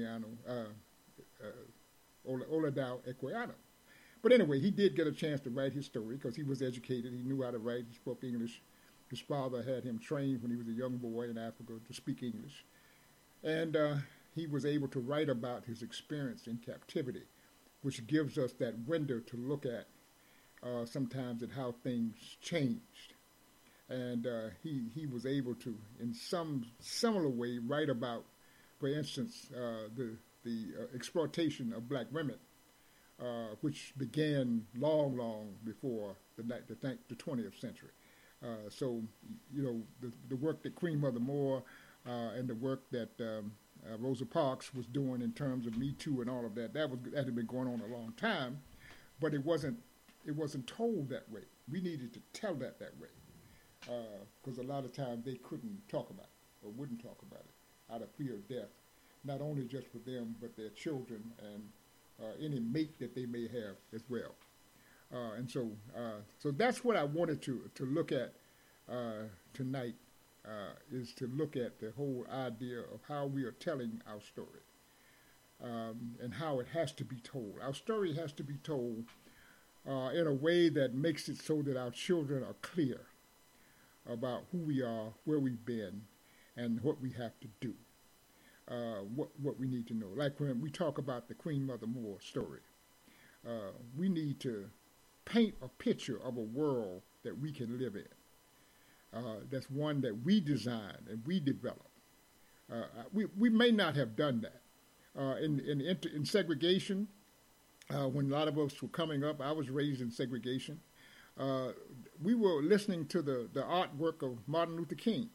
Olaudah Equiano. But anyway, he did get a chance to write his story because he was educated. He knew how to write. He spoke English. His father had him trained when he was a young boy in Africa to speak English. And he was able to write about his experience in captivity, which gives us that window to look at sometimes at how things changed. And he was able to, in some similar way, write about, for instance, the exploitation of black women, which began long before the 20th century. So, the work that Queen Mother Moore and the work that Rosa Parks was doing in terms of Me Too and all of that, that had been going on a long time, but it wasn't told that way. We needed to tell that way, because a lot of times they couldn't talk about it or wouldn't talk about it out of fear of death, not only just for them but their children and any mate that they may have as well. And so that's what I wanted to look at tonight, is to look at the whole idea of how we are telling our story and how it has to be told. Our story has to be told in a way that makes it so that our children are clear about who we are, where we've been, and what we have to do, what we need to know. Like when we talk about the Queen Mother Moore story, we need to paint a picture of a world that we can live in. That's one that we design and we develop. We may not have done that. In segregation, when a lot of us were coming up, I was raised in segregation. We were listening to the artwork of Martin Luther King,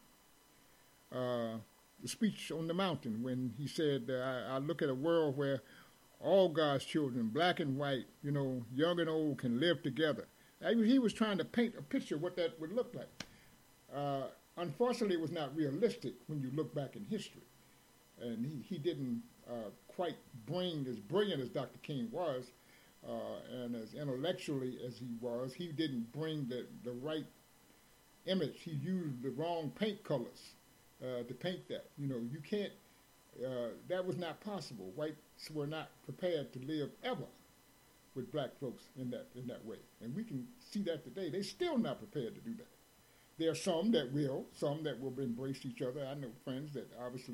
the speech on the mountain when he said, I look at a world where all God's children, black and white, young and old, can live together. He was trying to paint a picture of what that would look like. Unfortunately, it was not realistic when you look back in history. And he didn't quite bring, as brilliant as Dr. King was, and as intellectually as he was, he didn't bring the right image. He used the wrong paint colors to paint that. You can't, that was not possible. Whites were not prepared to live ever with black folks in that way. And we can see that today. They're still not prepared to do that. There are some that will embrace each other. I know friends that obviously,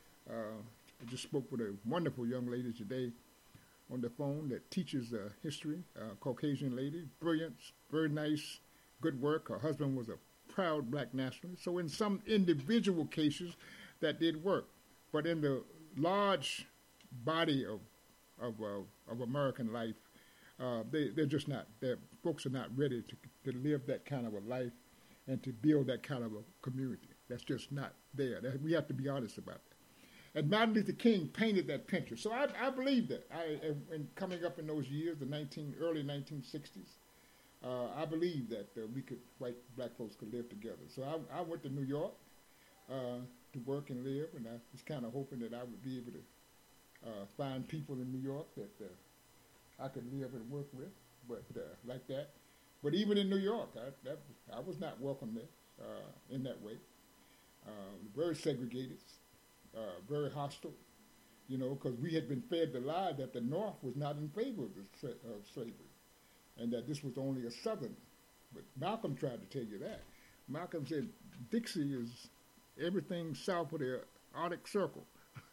I just spoke with a wonderful young lady today on the phone that teaches history, Caucasian lady, brilliant, very nice, good work. Her husband was a proud black nationalist. So in some individual cases, that did work. But in the large body of American life, they're just not. Folks are not ready to live that kind of a life and to build that kind of a community. That's just not there. We have to be honest about that. And Martin Luther King painted that picture. So I believe that. And coming up in those years, the early 1960s, I believe that white black folks could live together. So I went to New York to work and live, and I was kind of hoping that I would be able to find people in New York that I could live and work with, but like that. But even in New York, I was not welcome there in that way. Very segregated, very hostile. because we had been fed the lie that the North was not in favor of slavery, and that this was only a Southern. But Malcolm tried to tell you that. Malcolm said Dixie is everything south of the Arctic Circle,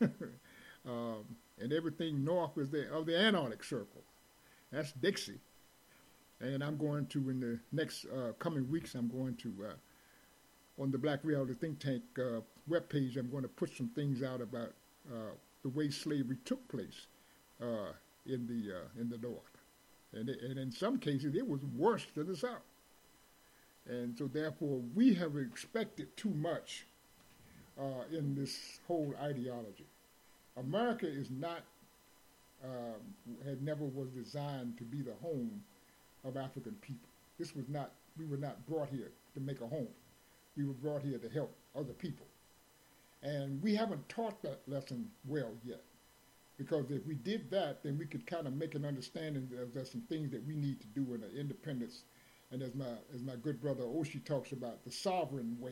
and everything north is of the Antarctic Circle. That's Dixie. And I'm going to, in the next coming weeks, I'm going to, on the Black Reality Think Tank webpage, I'm going to put some things out about the way slavery took place in the North. And in some cases, it was worse than the South. And so, therefore, we have expected too much in this whole ideology. America is not, never was designed to be the home of African people. We were not brought here to make a home. We were brought here to help other people. And we haven't taught that lesson well yet. Because if we did that, then we could kind of make an understanding that there's some things that we need to do in the independence. And as my good brother Oshi talks about, the sovereign way,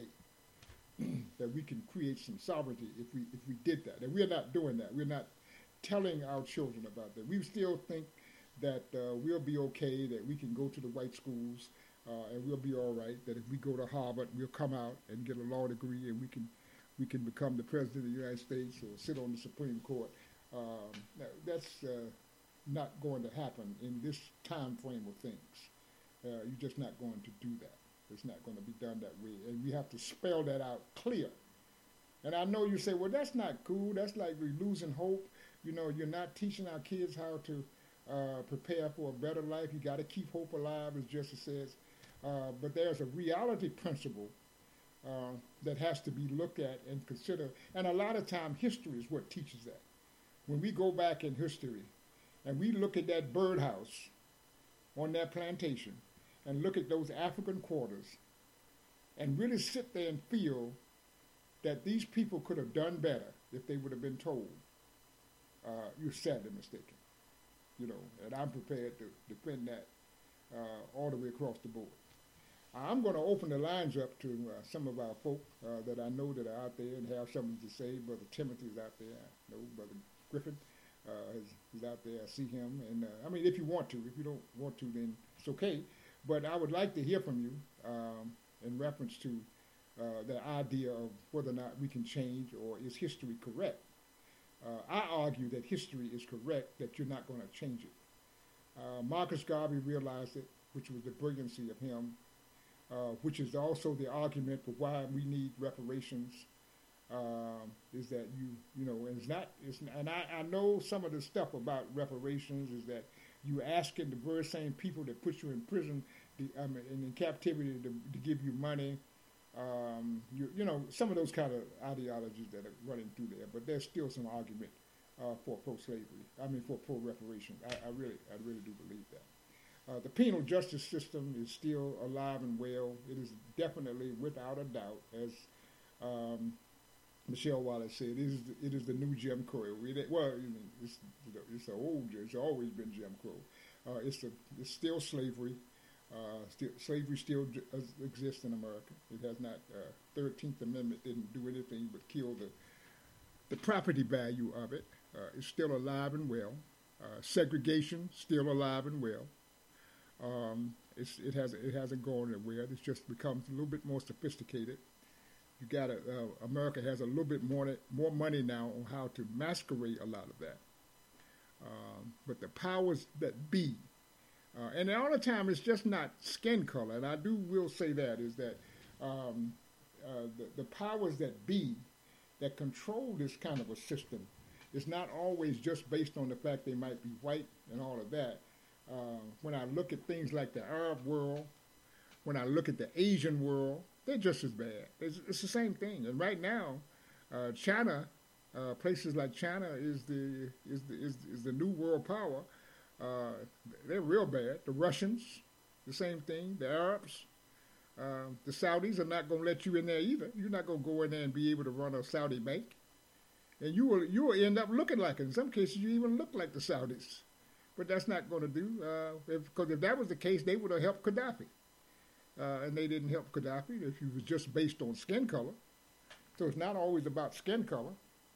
that we can create some sovereignty if we did that. And we're not doing that. We're not telling our children about that. We still think that we'll be okay, that we can go to the white schools and we'll be all right, that if we go to Harvard, we'll come out and get a law degree and we can become the president of the United States or sit on the Supreme Court. That's not going to happen in this time frame of things. You're just not going to do that. It's not going to be done that way. And we have to spell that out clear. And I know you say, well, that's not cool. That's like we're losing hope. You're not teaching our kids how to prepare for a better life. You got to keep hope alive, as Jesse says. But there's a reality principle that has to be looked at and considered. And a lot of time, history is what teaches that. When we go back in history and we look at that birdhouse on that plantation and look at those African quarters and really sit there and feel that these people could have done better if they would have been told, you're sadly mistaken. And I'm prepared to defend that all the way across the board. I'm going to open the lines up to some of our folk that I know that are out there and have something to say. Brother Timothy's out there. I know Brother Griffin is out there. I see him. And if you want to. If you don't want to, then it's okay. But I would like to hear from you in reference to the idea of whether or not we can change, or is history correct. I argue that history is correct, that you're not going to change it. Marcus Garvey realized it, which was the brilliancy of him, which is also the argument for why we need reparations. Is that and I know some of the stuff about reparations is that you asking the very same people that put you in prison and in captivity to give you money. Some of those kind of ideologies that are running through there, but there's still some argument for pro-slavery. For pro-reparations. I really do believe that. The penal justice system is still alive and well. It is definitely, without a doubt, as Michelle Wallace said, it is the new Jim Crow. It's always been Jim Crow. It's still slavery. Slavery still exists in America. It has not. 13th Amendment didn't do anything but kill the property value of it. It's still alive and well. Segregation still alive and well. It hasn't gone anywhere. It's just become a little bit more sophisticated. America has a little bit more money now on how to masquerade a lot of that. But the powers that be, and all the time it's just not skin color, and I will say that, is that the powers that be that control this kind of a system is not always just based on the fact they might be white and all of that. When I look at things like the Arab world, when I look at the Asian world, they're just as bad. It's the same thing. And right now, China, places like China is the new world power. They're real bad. The Russians, the same thing. The Arabs, the Saudis are not going to let you in there either. You're not going to go in there and be able to run a Saudi bank, and you will end up looking like it. In some cases, you even look like the Saudis. But that's not going to do, because if that was the case, they would have helped Gaddafi. And they didn't help Gaddafi if he was just based on skin color. So it's not always about skin color.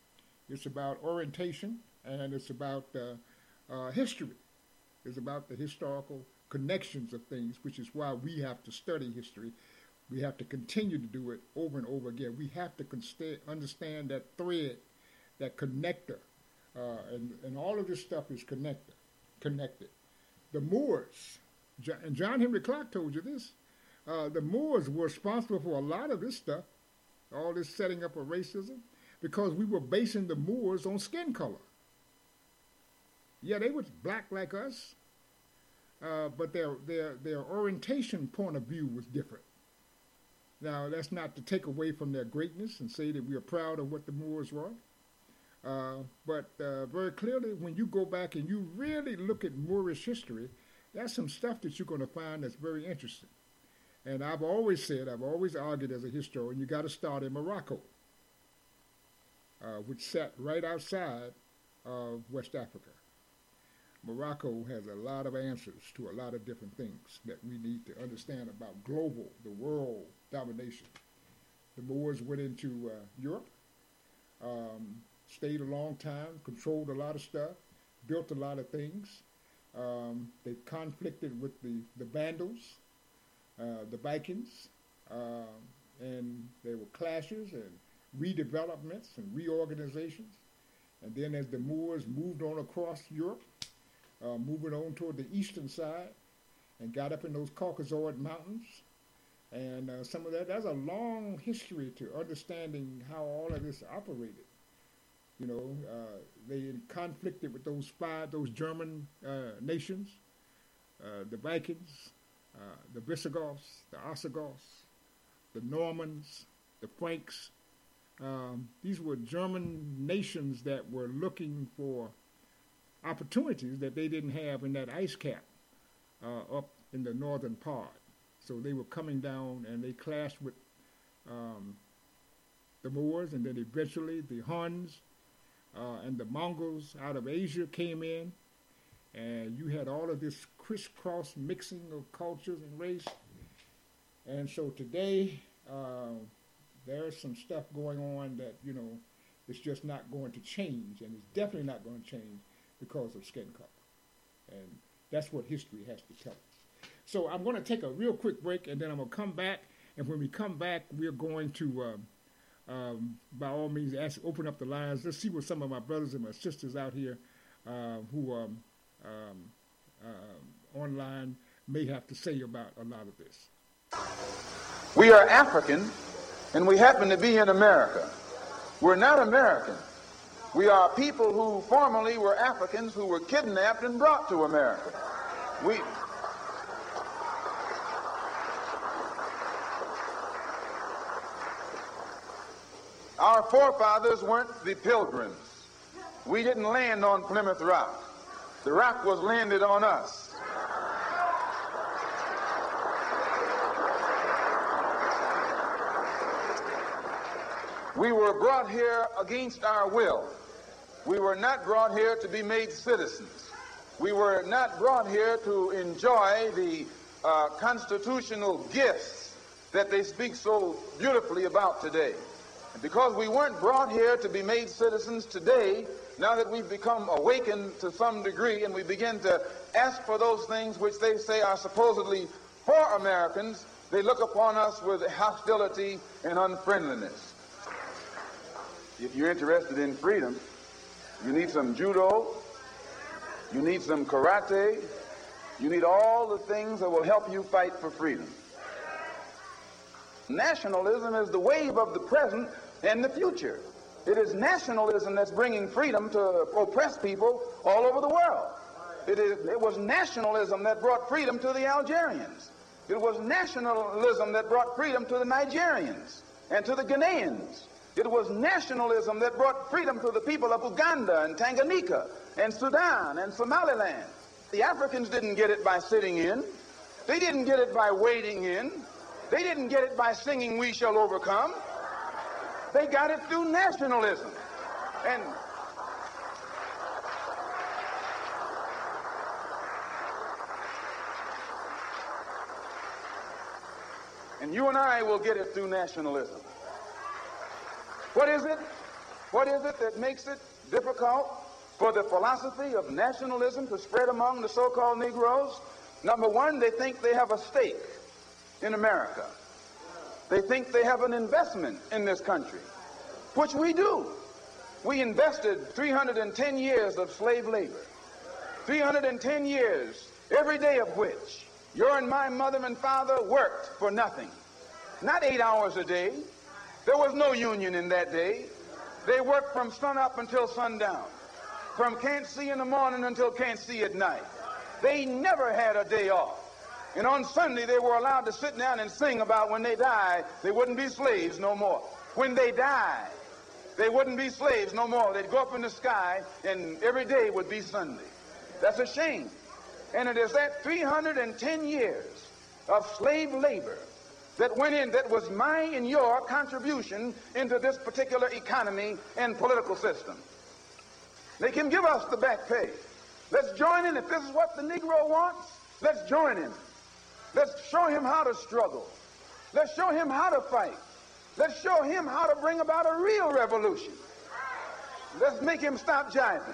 It's about orientation, and it's about history. It's about the historical connections of things, which is why we have to study history. We have to continue to do it over and over again. We have to understand that thread, that connector, and all of this stuff is connected. The Moors, and John Henry Clark told you this, the Moors were responsible for a lot of this stuff, all this setting up of racism, because we were basing the Moors on skin color. Yeah, they were black like us, but their orientation point of view was different. Now, that's not to take away from their greatness and say that we are proud of what the Moors were, but very clearly, when you go back and you really look at Moorish history, there's some stuff that you're going to find that's very interesting. And I've always argued as a historian, you got to start in Morocco, which sat right outside of West Africa. Morocco has a lot of answers to a lot of different things that we need to understand about the world domination. The Moors went into Europe, stayed a long time, controlled a lot of stuff, built a lot of things. They conflicted with the Vandals, the Vikings, and there were clashes and redevelopments and reorganizations. And then as the Moors moved on across Europe, moving on toward the eastern side, and got up in those Caucasoid mountains, and some of that, that's a long history to understanding how all of this operated. You know, they conflicted with those German nations, the Vikings, the Visigoths, the Ostrogoths, the Normans, the Franks. These were German nations that were looking for opportunities that they didn't have in that ice cap up in the northern part. So they were coming down and they clashed with the Moors, and then eventually the Huns and the Mongols out of Asia came in, and you had all of this crisscross mixing of cultures and race. And so today there's some stuff going on that, you know, it's just not going to change, and it's definitely not going to change because of skin color. And that's what history has to tell us. So I'm going to take a real quick break, and then I'm going to come back. And when we come back, we're going to, by all means, open up the lines. Let's see what some of my brothers and my sisters out here who are online may have to say about a lot of this. We are African, and we happen to be in America. We're not American. We are people who formerly were Africans who were kidnapped and brought to America. Our forefathers weren't the Pilgrims. We didn't land on Plymouth Rock. The rock was landed on us. We were brought here against our will. We were not brought here to be made citizens. We were not brought here to enjoy the constitutional gifts that they speak so beautifully about today. And because we weren't brought here to be made citizens today, now that we've become awakened to some degree and we begin to ask for those things which they say are supposedly for Americans, they look upon us with hostility and unfriendliness. If you're interested in freedom, you need some judo, you need some karate, you need all the things that will help you fight for freedom. Nationalism is the wave of the present and the future. It is nationalism that's bringing freedom to oppressed people all over the world. It was nationalism that brought freedom to the Algerians. It was nationalism that brought freedom to the Nigerians and to the Ghanaians. It was nationalism that brought freedom to the people of Uganda and Tanganyika and Sudan and Somaliland. The Africans didn't get it by sitting in. They didn't get it by waiting in. They didn't get it by singing "We Shall Overcome." They got it through nationalism. And you and I will get it through nationalism. What is it? What is it that makes it difficult for the philosophy of nationalism to spread among the so-called Negroes? Number one, they think they have a stake in America. They think they have an investment in this country, which we do. We invested 310 years of slave labor, 310 years, every day of which your and my mother and father worked for nothing. Not 8 hours a day. There was no union in that day. They worked from sun up until sundown, from can't see in the morning until can't see at night. They never had a day off. And on Sunday, they were allowed to sit down and sing about when they died, they wouldn't be slaves no more. When they died, they wouldn't be slaves no more. They'd go up in the sky, and every day would be Sunday. That's a shame. And it is that 310 years of slave labor that went in, that was my and your contribution into this particular economy and political system. They can give us the back pay. Let's join in. If this is what the Negro wants, let's join him. Let's show him how to struggle. Let's show him how to fight. Let's show him how to bring about a real revolution. Let's make him stop jiving.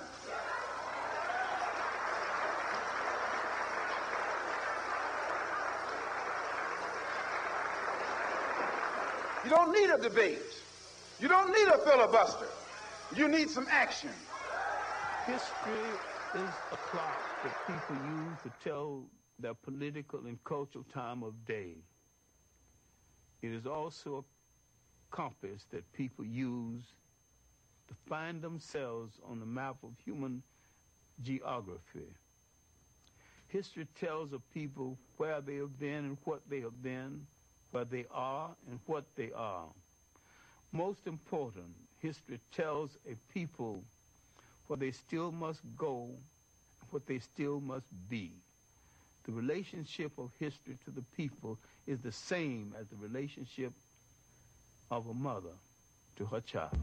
You don't need a debate. You don't need a filibuster. You need some action. History is a clock that people use to tell their political and cultural time of day. It is also a compass that people use to find themselves on the map of human geography. History tells of people where they have been and what they have been, where they are and what they are. Most important, history tells a people where they still must go, what they still must be. The relationship of history to the people is the same as the relationship of a mother to her child.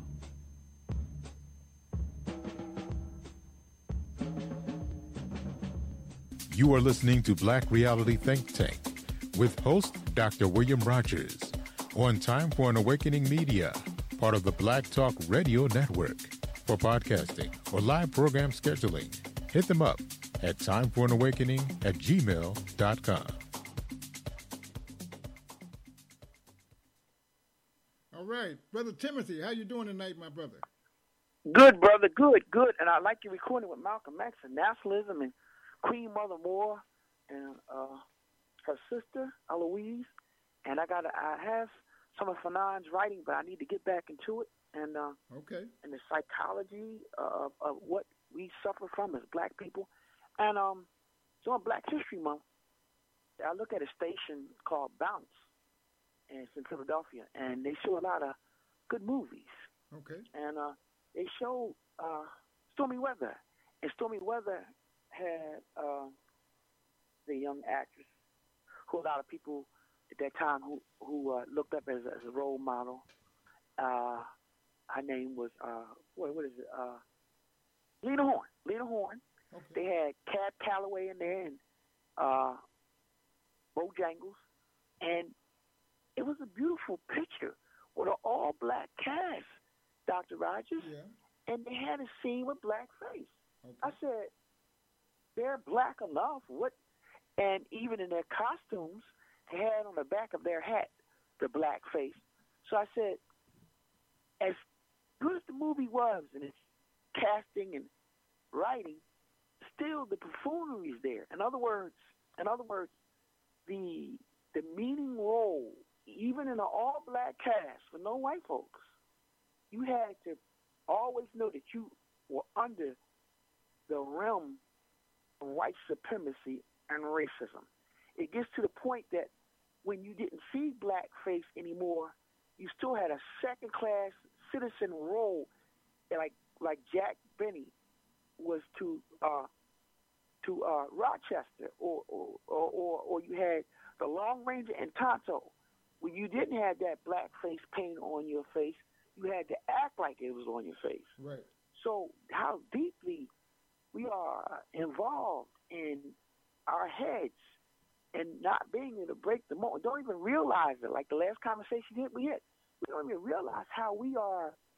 You are listening to Black Reality Think Tank with host Dr. William Rogers on Time for an Awakening Media, part of the Black Talk Radio Network. For podcasting or live program scheduling, hit them up at timeforanawakening@gmail.com. All right. Brother Timothy, how you doing tonight, my brother? Good, brother. Good. And I like your recording with Malcolm X and nationalism and Queen Mother Moore and her sister, Eloise. And I have some of Fanon's writing, but I need to get back into it. And okay. And the psychology of what we suffer from as black people. And so on Black History Month, I look at a station called Bounce, and it's in Philadelphia, and they show a lot of good movies. Okay. And they show Stormy Weather. And Stormy Weather had the young actress who a lot of people at that time who looked up as a role model. Her name was Lena Horne. Lena Horne. Okay. They had Cab Calloway in there and Bojangles, and it was a beautiful picture with an all-black cast, Dr. Rogers, yeah. And they had a scene with blackface. Okay. I said, they're black enough. What? And even in their costumes, they had on the back of their hat the blackface. So I said, as good as the movie was and its casting and writing, still the buffoonery is there. In other words, the meaning role, even in an all-black cast with no white folks, you had to always know that you were under the realm of white supremacy and racism. It gets to the point that when you didn't see blackface anymore, you still had a second-class citizen role, like Jack Benny was to Rochester, or you had the Long Ranger and Tonto. When you didn't have that blackface paint on your face, you had to act like it was on your face. Right. So how deeply we are involved in our heads and not being able to break the mold. Don't even realize it. Like the last conversation we had. We don't even realize how we are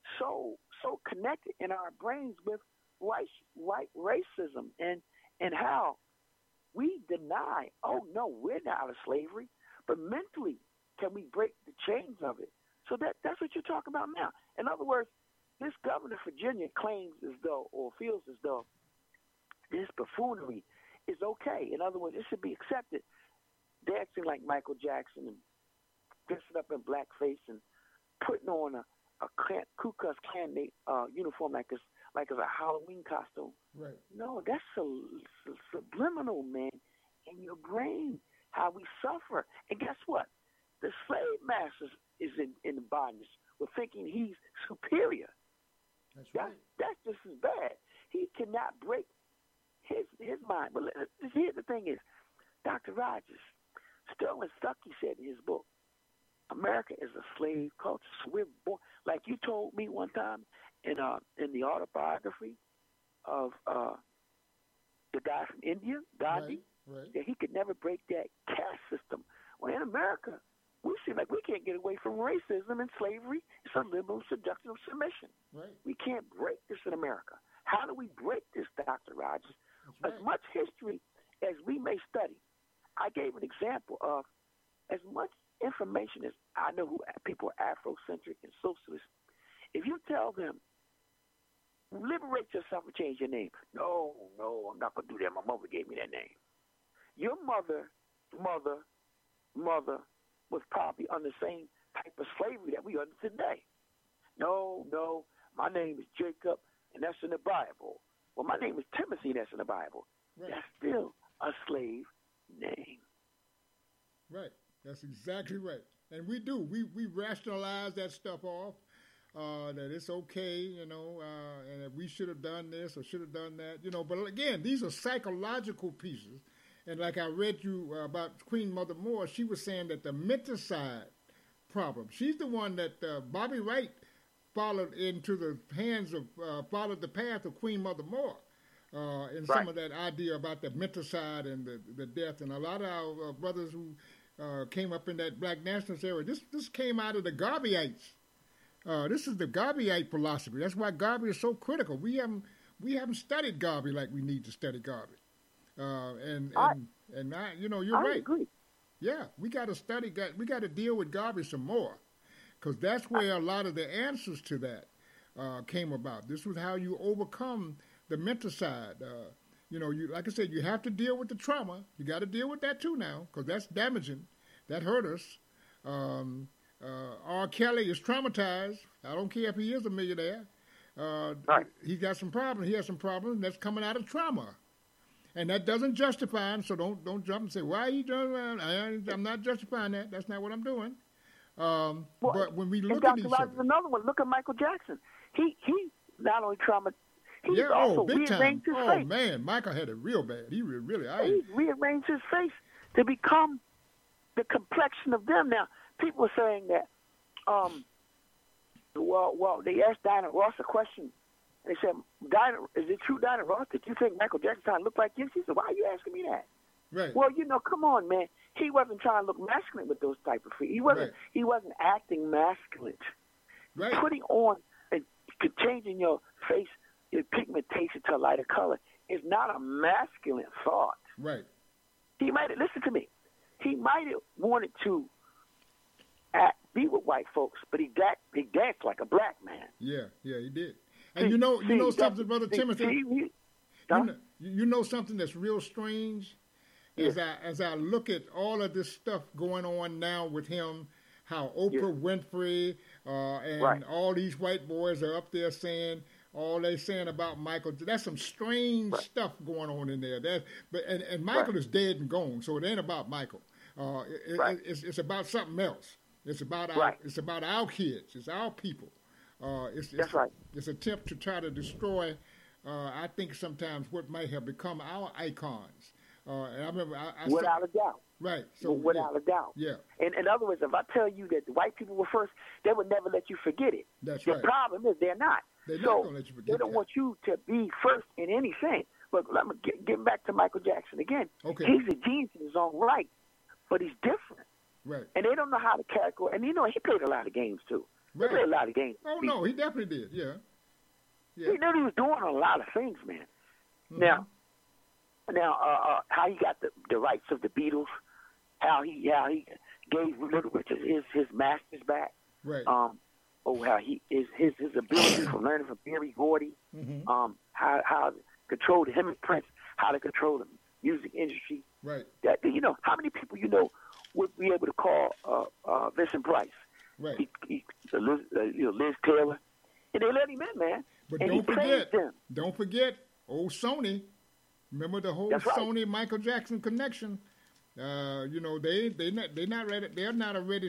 so connected in our brains with racism and how we deny, oh no, we're not out of slavery, but mentally can we break the chains of it? So that's what you're talking about now. In other words, this governor of Virginia claims as though, or feels as though, this buffoonery is okay. In other words, it should be accepted. Dancing like Michael Jackson and dressing up in blackface and putting on a Ku Klux Klan uniform like it's a Halloween costume. Right. No, that's subliminal, man, in your brain, how we suffer. And guess what? The slave masters is in bondage. We're thinking he's superior. That's right. That's just as bad. He cannot break his mind. But here's the thing is, Dr. Rogers, Sterling Stuckey said in his book, America is a slave culture. So we're born, like you told me one time in the autobiography of the guy from India, Gandhi, right. that he could never break that caste system. Well, in America, we seem like we can't get away from racism and slavery. It's a liberal seduction of submission. Right. We can't break this in America. How do we break this, Dr. Rogers? Right. As much history as we may study, I gave an example of as much information as I know who people are Afrocentric and socialist. If you tell them, liberate yourself and change your name. No, I'm not going to do that. My mother gave me that name. Your mother was probably under the same type of slavery that we under today. No, my name is Jacob, and that's in the Bible. Well, my name is Timothy, and that's in the Bible. Right. That's still a slave name. Right. That's exactly right. And we do. We rationalize that stuff off, that it's okay, and that we should have done this or should have done that, But again, these are psychological pieces. And like I read you about Queen Mother Moore, she was saying that the menticide problem, she's the one that Bobby Wright followed into the hands of, followed the path of Queen Mother Moore. In some of that idea about the menticide and the death. And a lot of our brothers who came up in that black nationalist era, this came out of the Garveyites. This is the Garveyite philosophy. That's why Garvey is so critical. We haven't studied Garvey like we need to study Garvey. You're right. I agree. Yeah, we got to study. We got to deal with Garvey some more, because that's where a lot of the answers to that came about. This was how you overcome the menticide. Like I said, you have to deal with the trauma. You got to deal with that too now, because that's damaging. That hurt us. R. Kelly is traumatized. I don't care if he is a millionaire. He got some problems. He has some problems that's coming out of trauma. And that doesn't justify him, so don't jump and say, why are you doing that? I'm not justifying that. That's not what I'm doing. But when we look at each other. Another one, look at Michael Jackson. He not only traumatized, he big rearranged time. his Oh, face. man, Michael had it real bad. He really. He rearranged his face to become the complexion of them. Now, people are saying that, they asked Diana Ross a question. They said, is it true, Diana Ross, that you think Michael Jackson trying to look like you? She said, why are you asking me that? Right. Well, come on, man. He wasn't trying to look masculine with those type of feet. He wasn't acting masculine. Right. Putting on and changing your face, your pigmentation to a lighter color is not a masculine thought. Right. He might have, listen to me, he might have wanted to be with white folks, but he danced like a black man. Yeah, he did. And you know something, Brother Timothy? You know something that's real strange? As I look at all of this stuff going on now with him, how Oprah Winfrey and all these white boys are up there saying all they're saying about Michael. That's some strange stuff going on in there. And Michael is dead and gone, so it ain't about Michael. It's about something else. It's about our kids. It's our people. It's an attempt to try to destroy, I think sometimes, what might have become our icons. And I remember without a doubt. Right. So without a doubt. Yeah. In other words, if I tell you that the white people were first, they would never let you forget it. That's right. The problem is they're not. They're not going to let you forget they don't want you to be first in anything. But let me get back to Michael Jackson again. Okay. He's a genius in his own right, but he's different. Right. And they don't know how to categorize. And he played a lot of games too. Right. He played a lot of games. Oh, no, he definitely did, yeah. He knew he was doing a lot of things, man. Now, how he got the rights of the Beatles, how he gave Little Richard his masters back. Right. How his ability from learning from Berry Gordy. How to control him and Prince, how to control the music industry. Right. That how many people would be able to call Vincent Price? Right. Liz Taylor, and they let him in, man. But and don't forget, old Sony. Remember the whole Sony Michael Jackson connection. They're not ready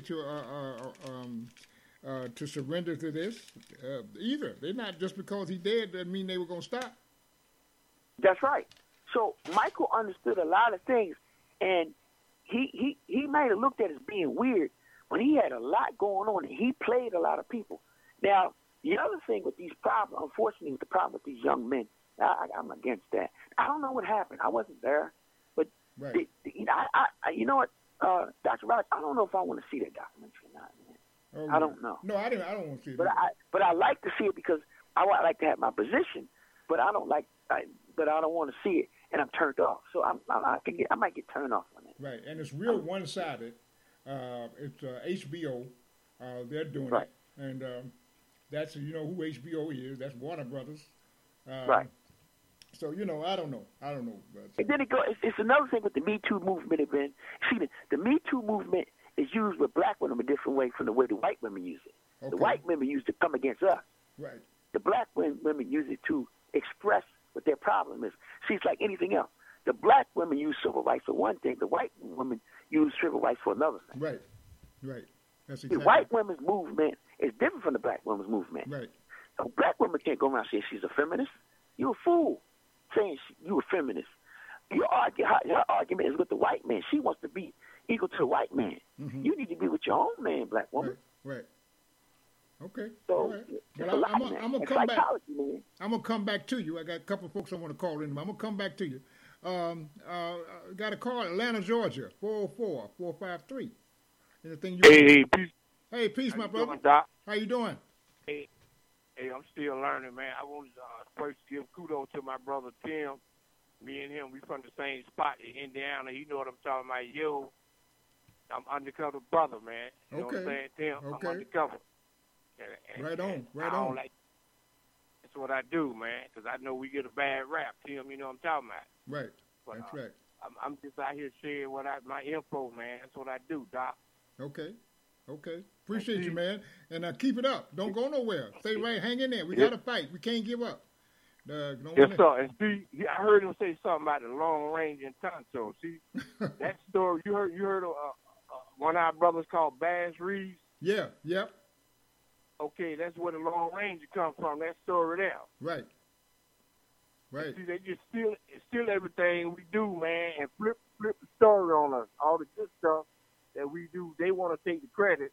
to surrender to this either. They're not, just because he did doesn't mean they were going to stop. That's right. So Michael understood a lot of things, and he might have looked at it as being weird, but he had a lot going on, and he played a lot of people. Now, the other thing with these problems, unfortunately, with the problem with these young men, I'm against that. I don't know what happened. I wasn't there, but right. You know what, Dr. Rogers, I don't know if I want to see that documentary or not, man. Oh, I don't know. No, I don't want to see it. But I like to see it because I like to have my position, but I don't want to see it, and I'm turned off. So I might get turned off on it. Right, and it's real one-sided. It's HBO. They're doing it, and that's who HBO is. That's Warner Brothers. Right. So I don't know. But, and then it's another thing with the Me Too movement. See, the Me Too movement is used with black women a different way from the way the white women use it. Okay. The white women use it to come against us. Right. The black women use it to express what their problem is. See, it's like anything else. The black women use civil rights for one thing. The white women use civil rights for another thing. Right. That's exactly. The white women's movement is different from the black women's movement. Right. A black woman can't go around saying she's a feminist. You're a fool saying you're a feminist. Her argument is with the white man. She wants to be equal to the white man. Mm-hmm. You need to be with your own man, black woman. Right. Okay. So all right. I'm gonna come back. Man. I'm gonna come back to you. I got a couple of folks I want to call in. I'm gonna come back to you. Got a call, Atlanta, Georgia, 404-453. Anything you? Hey, peace. Hey, peace, my brother. Doing, Doc? How you doing? Hey, I'm still learning, man. I want to first give kudos to my brother Tim. Me and him, we from the same spot in Indiana. He know what I'm talking about. Yo, I'm undercover brother, man. You know what I'm saying, Tim? Okay. I'm undercover. And right on. That's what I do, man, because I know we get a bad rap, Tim. You know what I'm talking about. Right. But, that's right. I'm just out here sharing my info, man. That's what I do, Doc. Okay. Appreciate you, man. And keep it up. Don't go nowhere. Stay right. Hang in there. We got to fight. We can't give up. Yes, sir. And see, I heard him say something about the long range in Tonto. See, that story, you heard one of our brothers called Bass Reeves? Yeah, yep. Okay, that's where the Long Ranger comes from, that story there. Right. See, they just steal everything we do, man, and flip the story on us. All the good stuff that we do, they want to take the credit.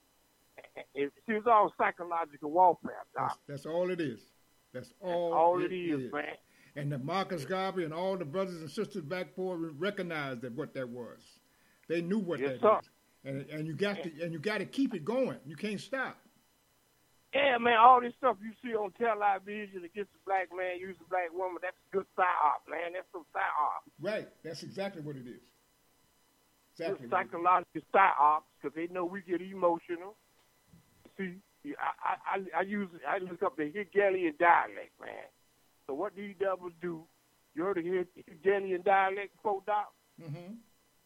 It's all psychological warfare, Doc. That's all it is. That's all it is, man. And the Marcus Garvey and all the brothers and sisters back for recognized what that was. They knew what that is. And you got to keep it going. You can't stop. Yeah, man, all this stuff you see on television against the black man, use the black woman, that's good psyop, man. That's some psyop. Right. That's exactly what it is. Exactly. It's psychological psyops because they know we get emotional. See, I look up the Hegelian dialect, man. So what these devils do, you heard of Hegelian dialect before, Doc? Mm-hmm.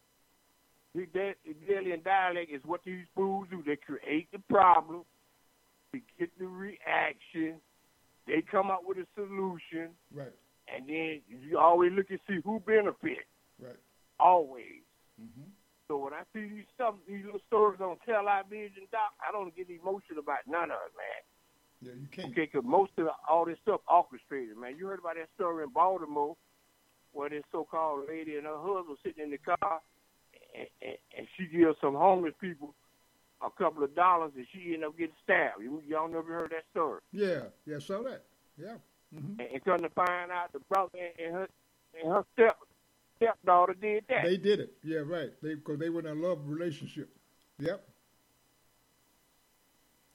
Hegelian dialect is what these fools do. They create the problem. To get the reaction, they come up with a solution, right? And then you always look and see who benefits, right? Always. Mm-hmm. So when I see these little stories on television, Doc, I don't get emotional about none of it, man. Yeah, you can't. Okay, because most of all this stuff orchestrated, man. You heard about that story in Baltimore where this so-called lady and her husband sitting in the car, and she gives some homeless people a couple of dollars, and she ended up getting stabbed. Y'all never heard that story? Yeah, saw that. Yeah. Mm-hmm. And come to find out, the brother and her stepdaughter did that. They did it. Yeah, right. Because they were in a love relationship. Yep.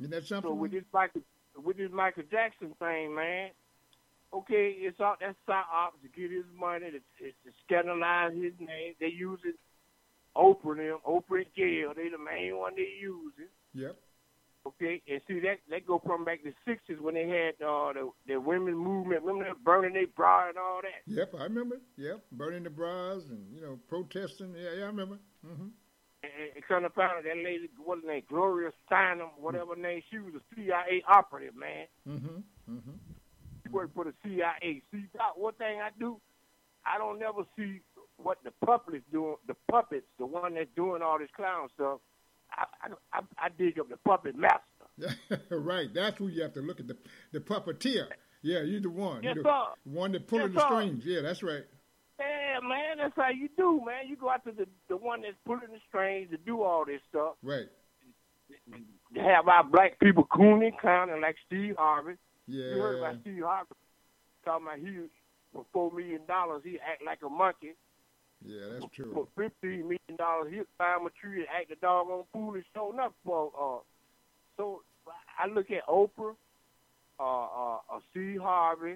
Isn't that something? So with this Michael Jackson thing, man, okay, it's all that's psyops to get his money, to scandalize his name. They use it. Oprah and Gayle, they the main one they using. Yep. Okay, and see that go from back to the '60s when they had the women's movement. Remember them burning their bra and all that. Yep, I remember. Yep, burning the bras and protesting. Yeah, I remember. Mm-hmm. And kind of found out that lady, what's her name, Gloria Steinem, whatever name, she was a CIA operative, man. Mm-hmm. Mm-hmm. She worked for the CIA. See, Doc, one thing I do, I don't never see what the puppets doing. The puppets, the one that's doing all this clown stuff. I dig up the puppet master. Right, that's who you have to look at, the puppeteer. Yeah, you're the one. Yes, you're sir. the one that pulling Yes, the sir. strings. Yeah, that's right. Yeah, man, that's how you do, man. You go after the one that's pulling the strings to do all this stuff. Right. To have our black people cooning, clowning like Steve Harvey. Yeah. You heard about Steve Harvey talking about he for $4 million he act like a monkey. Yeah, that's true. For $15 million he'll climb a tree and act a doggone foolish showing up for. So I look at Oprah, Steve Harvey,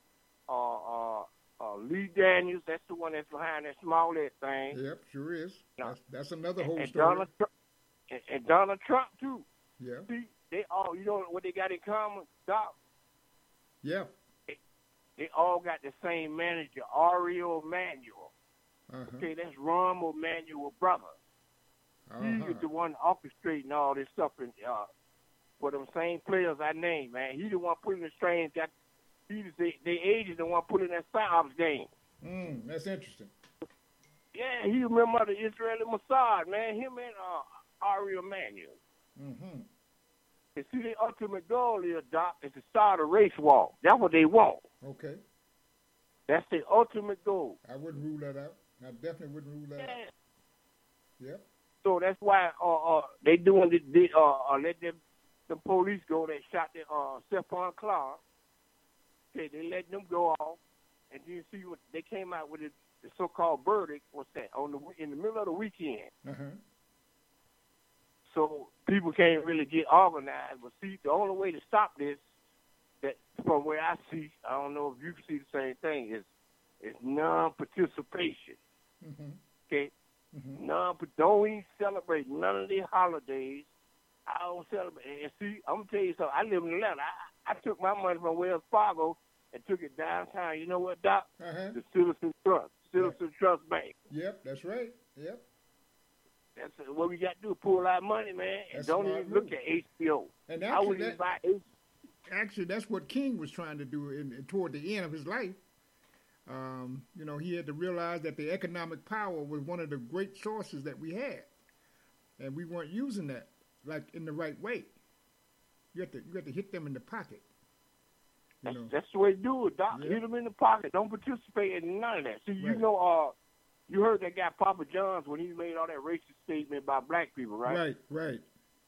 Lee Daniels. That's the one that's behind that Smollett thing. Yep, sure is. No. That's another whole and story. Donald Trump too. Yeah. See, they all, you know what they got in common, Doc? Yeah. They all got the same manager, Ario Emanuel. Uh-huh. Okay, that's Ron Emanuel brother. He was the one orchestrating all this stuff for them same players I named, man. He the one putting the strings. The age is the one putting that psyops game. That's interesting. Yeah, he remember the Israeli Mossad, man. Him and Ario Emanuel. Mm-hmm. And see, the ultimate goal is, Doc, is to start a race war. That's what they want. Okay. That's the ultimate goal. I wouldn't rule that out. I definitely wouldn't rule that out. Yep. So that's why they doing let the police go that shot the Stephon Clark. Okay, they let them go off, and you see what they came out with the so-called verdict. What's that? In the middle of the weekend. Uh-huh. So people can't really get organized. But see, the only way to stop this, that from where I see, I don't know if you see the same thing, is non-participation. Mm-hmm. Okay. Mm-hmm. Don't even celebrate none of these holidays. I don't celebrate. And see, I'm gonna tell you something. I live in Atlanta. I took my money from Wells Fargo and took it downtown. You know what, Doc? Uh-huh. The Citizen Trust Bank. Yep, that's right. Yep. That's what we got to do. Pull our money, man, and don't even look at HBO. And I wouldn't even buy HBO. Actually, that's what King was trying to do toward the end of his life. He had to realize that the economic power was one of the great sources that we had, and we weren't using that like in the right way. You have to hit them in the pocket. That's the way to do it, Doc. Yeah. Hit them in the pocket. Don't participate in none of that. See, Right. you heard that guy Papa John's when he made all that racist statement about black people, right? Right.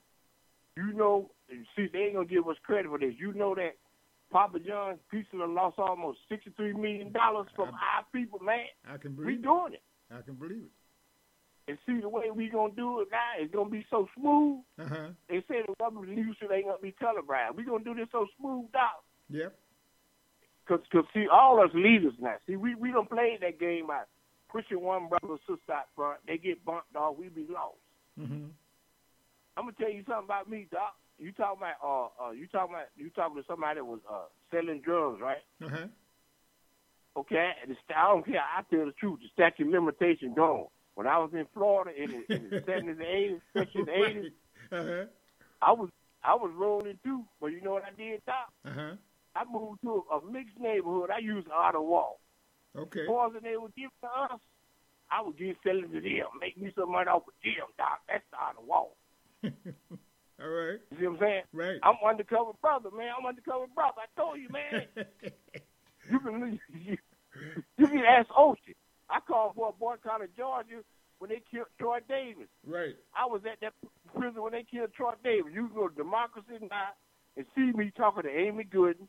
See, they ain't gonna give us credit for this. You know that Papa John's Pizza done lost almost $63 million from our people, man. I can believe We it. doing it. I can believe it. And see, the way we gonna do it now is gonna be so smooth. Uh-huh. They say the government news ain't gonna be televised. We gonna do this so smooth, Doc. Yep. Cause see, all us leaders now. See, we done played that game out. Pushing one brother or sister out front, they get bumped off. We be lost. Mm-hmm. I'm gonna tell you something about me, Doc. You talking to somebody that was selling drugs, right? Uh-huh. Okay, I don't care. I tell the truth. The statute of limitation gone. When I was in Florida in the 70s and 80s, especially the 80s, Uh-huh. I was rolling too. But you know what I did, Doc? Uh-huh. I moved to a mixed neighborhood. I used auto wall. Okay. Boys that they would give to us, I would give selling to them. Make me some money off of them, Doc. That's the auto wall. All right. You see what I'm saying? Right. I'm undercover brother, man. I'm undercover brother. I told you, man. You can ask Ocean. I called for a boycott of Georgia when they killed Troy Davis. Right. I was at that prison when they killed Troy Davis. You can go to Democracy Now! And see me talking to Amy Gooden,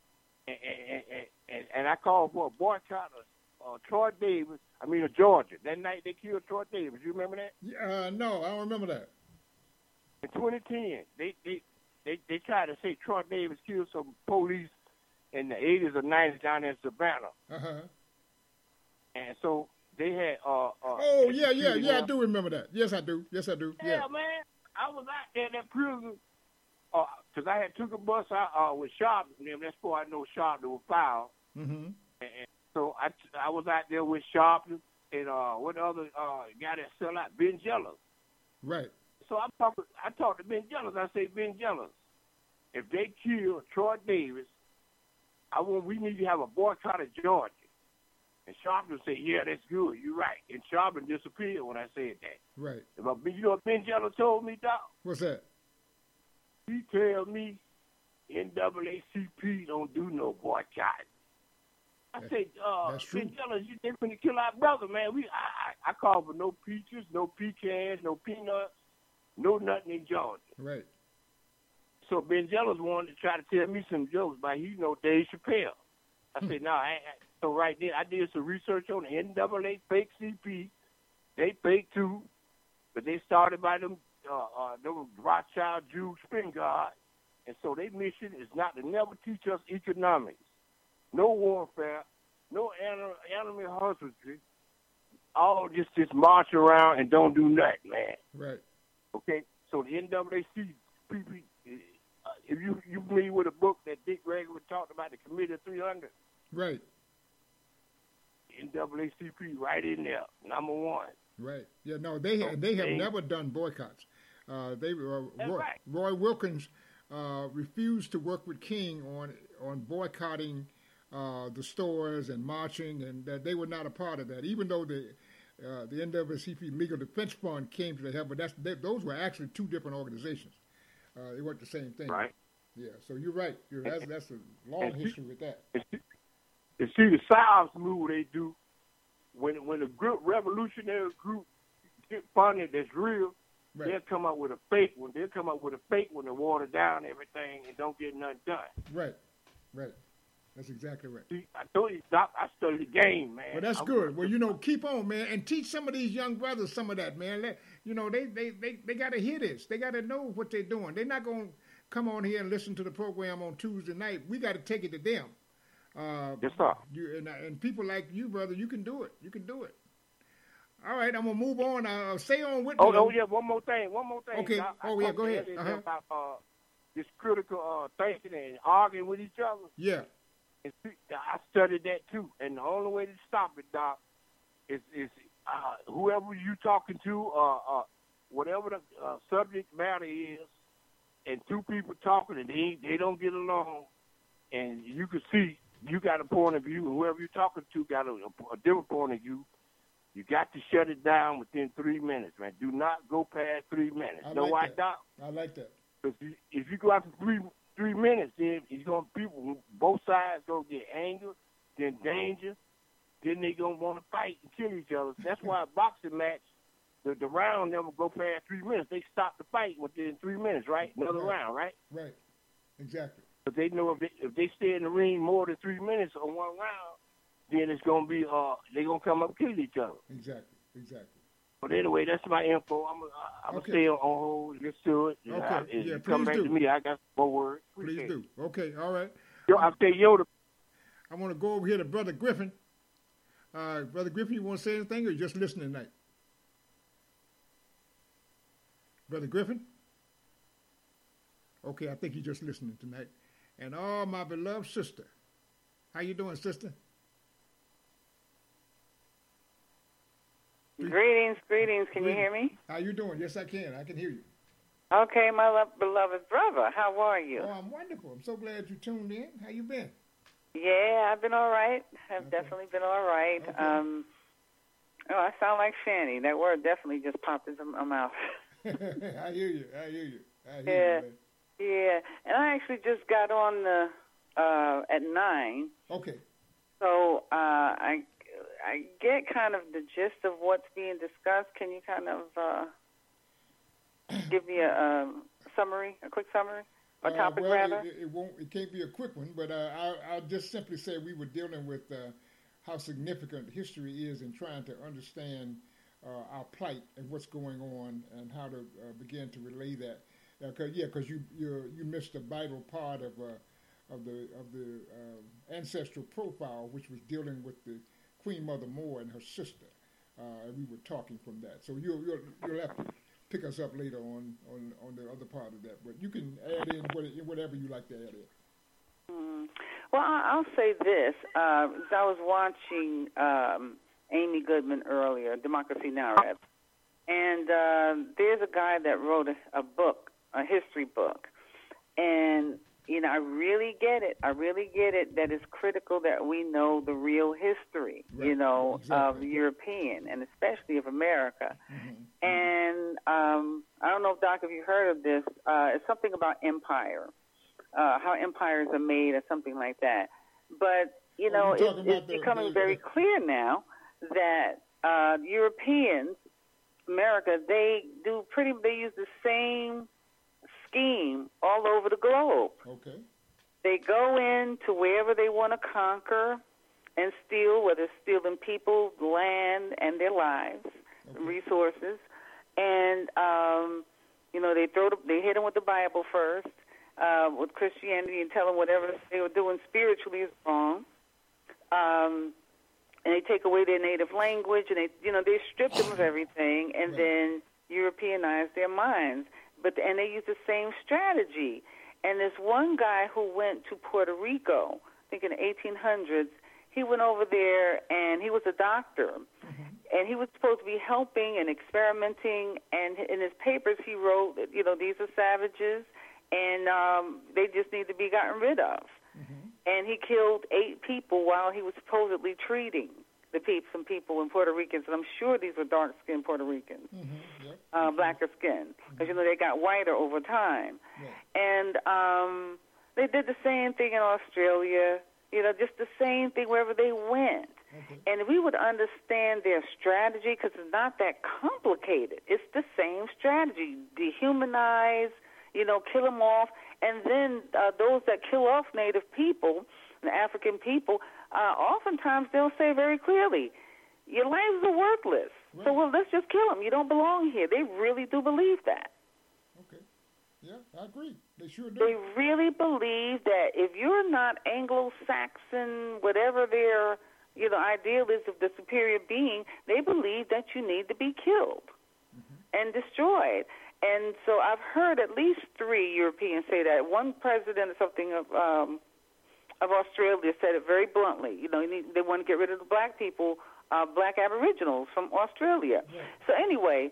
and I called for a boycott of Troy Davis. Of Georgia. That night they killed Troy Davis. You remember that? No, I don't remember that. In 2010, they tried to say Troy Davis killed some police in the 80s or 90s down in Savannah. Uh-huh. And so they had oh, yeah, I do remember that. Yes, I do. Yeah, man. I was out there in that prison because I had took a bus out with Sharp and them. That's before I know Sharp was filed. Mm-hmm. And so I was out there with Sharp and what other guy that sell out, Ben Jealous. Right. So I talked to Ben Jealous. I say, Ben Jealous, if they kill Troy Davis, we need to have a boycott of Georgia. And Sharpton said, yeah, that's good. You're right. And Sharpton disappeared when I said that. Right. But you know what Ben Jealous told me, Doc? What's that? He tell me NAACP don't do no boycott. I said, Ben Jealous, they finna kill our brother, man. I call for no peaches, no pecans, no peanuts, no nothing in Georgia. Right. So Ben Jealous wanted to try to tell me some jokes about Dave Chappelle. I said, no, so right there, I did some research on the NAA fake CP. They fake too, but they started by them Rothschild Jew spin guard. And so their mission is not to never teach us economics, no warfare, no animal husbandry, all just march around and don't do nothing, man. Right. Okay, so the NAACP, if you familiar with a book that Dick Gregory talked about, the Committee of 300? Right. NAACP right in there, number one. Right. Yeah. No, they have never done boycotts. Right. Roy Wilkins refused to work with King on boycotting the stores and marching, and that they were not a part of that. Even though the NAACP Legal Defense Fund came to the help, but those were actually two different organizations. They weren't the same thing. Right. Yeah. So you're right. That's a long history with that. And see the South move they do when a group revolutionary group get funded that's real, right. They'll come up with a fake one. They'll come up with a fake one to water down everything and don't get nothing done. Right. That's exactly right. See, I told you, Doc, I studied the game, man. Well, that's good. Well, keep on, man, and teach some of these young brothers some of that, man. They got to hear this. They got to know what they're doing. They're not going to come on here and listen to the program on Tuesday night. We got to take it to them. Yes, sir. And people like you, brother, you can do it. All right, I'm going to move on. Stay on with me. Oh, yeah, one more thing. Okay. I go ahead. About this critical thinking and arguing with each other. Yeah. And I studied that, too. And the only way to stop it, Doc, is whoever you talking to, whatever the subject matter is, and two people talking and they don't get along, and you can see you got a point of view, and whoever you're talking to got a different point of view. You got to shut it down within 3 minutes, man. Do not go past 3 minutes. I like that. Because if you go after 3 minutes, then both sides gonna get anger, then danger, then they gonna want to fight and kill each other. That's why a boxing match, the round never go past 3 minutes. They stop the fight within 3 minutes, right? Another round, right? Right. Exactly. But they know if they stay in the ring more than 3 minutes on one round, then it's gonna be they're gonna come up and kill each other. Exactly. But anyway, that's my info. I'm gonna stay on hold. Let's do it. Okay. Come back to me. I got some more words. Please do. Okay. All right. I'll say Yoda. I want to go over here to Brother Griffin. Brother Griffin, you want to say anything, or you just listening tonight? Brother Griffin? Okay, I think you're just listening tonight. And my beloved sister. How you doing, sister? Greetings. Can you hear me? How you doing? Yes, I can. I can hear you. Okay, my beloved brother. How are you? Oh, I'm wonderful. I'm so glad you tuned in. How you been? Yeah, I've been all right. I've definitely been all right. Okay. I sound like Fanny. That word definitely just popped into my mouth. I hear you. Yeah, and I actually just got on at 9. Okay. So I get kind of the gist of what's being discussed. Can you kind of give me a quick summary, or topic rather? It can't be a quick one, but I'll just simply say we were dealing with how significant history is in trying to understand our plight and what's going on and how to begin to relay that. Because you missed a vital part of the ancestral profile, which was dealing with the Queen Mother Moore and her sister. And we were talking from that. So you'll have to pick us up later on the other part of that. But you can add in whatever you like to add in. Well, I'll say this. I was watching Amy Goodman earlier, Democracy Now! And there's a guy that wrote a book, a history book. And, I really get it. That it's critical that we know the real history, exactly. Of European and especially of America. Mm-hmm. And I don't know, Doc, if you heard of this. It's something about empire, how empires are made or something like that. But, it's becoming very clear now that Europeans, America, they use the same scheme all over the globe. Okay. They go into wherever they want to conquer and steal, whether it's stealing people, land, and their lives, resources. And, they hit them with the Bible first, with Christianity, and tell them whatever they were doing spiritually is wrong. And they take away their native language, and they strip them of everything, and then Europeanize their minds. And they use the same strategy. And this one guy who went to Puerto Rico, I think in the 1800s, he went over there, and he was a doctor. Mm-hmm. And he was supposed to be helping and experimenting. And in his papers, he wrote that, these are savages, and they just need to be gotten rid of. Mm-hmm. And he killed 8 people while he was supposedly treating some people in Puerto Ricans, and I'm sure these were dark-skinned Puerto Ricans, blacker skin, because, they got whiter over time. Yeah. And they did the same thing in Australia, just the same thing wherever they went. Okay. And if we would understand their strategy, because it's not that complicated, it's the same strategy, dehumanize, kill them off, and then those that kill off Native people, the African people, oftentimes they'll say very clearly, your lives are worthless. Right. So, let's just kill them. You don't belong here. They really do believe that. Okay. Yeah, I agree. They sure do. They really believe that if you're not Anglo-Saxon, whatever their ideal is of the superior being, they believe that you need to be killed and destroyed. And so I've heard at least 3 Europeans say that. One president or something of Australia said it very bluntly. They want to get rid of the black people, black Aboriginals from Australia. Yeah. So anyway,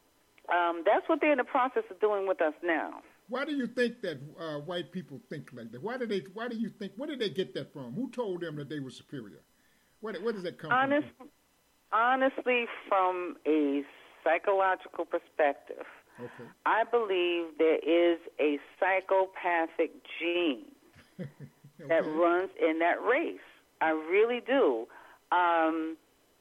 that's what they're in the process of doing with us now. Why do you think that white people think like that? Why do you think? Where did they get that from? Who told them that they were superior? Where does that come from? Honestly, from a psychological perspective, I believe there is a psychopathic gene that runs in that race. I really do. And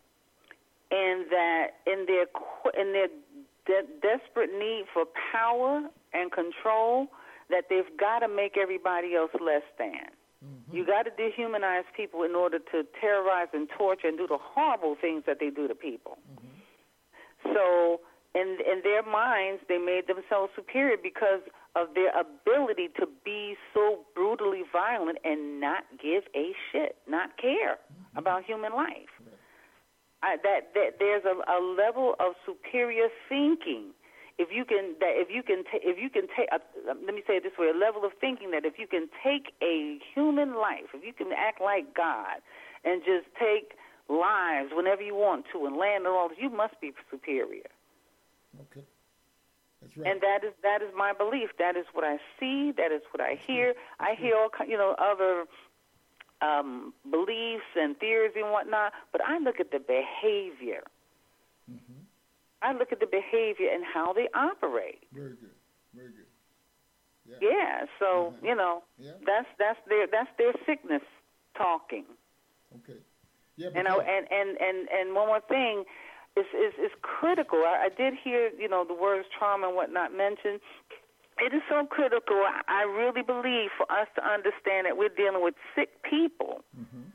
that in their desperate need for power and control, that they've got to make everybody else less than. Mm-hmm. You got to dehumanize people in order to terrorize and torture and do the horrible things that they do to people. Mm-hmm. So in their minds, they made themselves superior because of their ability to be so brutally violent and not give a shit, not care about human life. There's a level of superior thinking. Let me say it this way: a level of thinking that if you can take a human life, if you can act like God and just take lives whenever you want to and land on all, you must be superior. Okay. That's right. And that is my belief. That is what I see. That is what I hear. I hear all other beliefs and theories and whatnot, but I look at the behavior. Mm-hmm. I look at the behavior and how they operate. Very good. Very good. Yeah. So that's their sickness talking. Okay. Yeah. And one more thing. Is critical. I did hear, the words trauma and whatnot mentioned. It is so critical. I really believe for us to understand that we're dealing with sick people. Mm-hmm.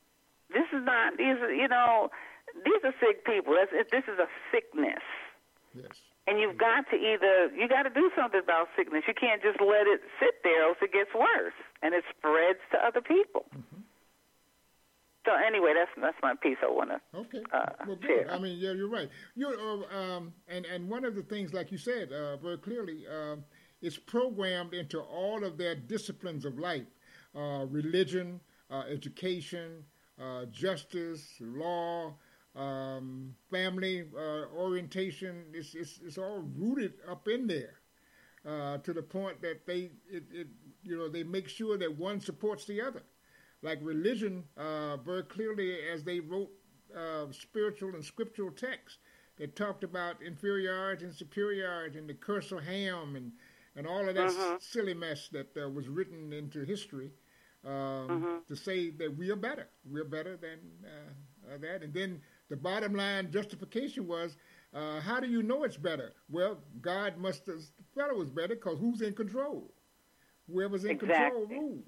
These are sick people. This is a sickness. Yes. And you've got to do something about sickness. You can't just let it sit there, else it gets worse, and it spreads to other people. Mm-hmm. So anyway, that's my piece I want to well, share. Good. I mean, yeah, you're right. And one of the things, like you said very clearly, it's programmed into all of their disciplines of life, religion, education, justice, law, family orientation. It's all rooted up in there to the point that they make sure that one supports the other. Like religion, very clearly, as they wrote spiritual and scriptural texts that talked about inferiority and superiority and the curse of Ham and all of that silly mess that was written into history to say that we are better. We're better than that. And then the bottom line justification was, how do you know it's better? Well, God must have felt it was better because who's in control? Whoever's in control rules.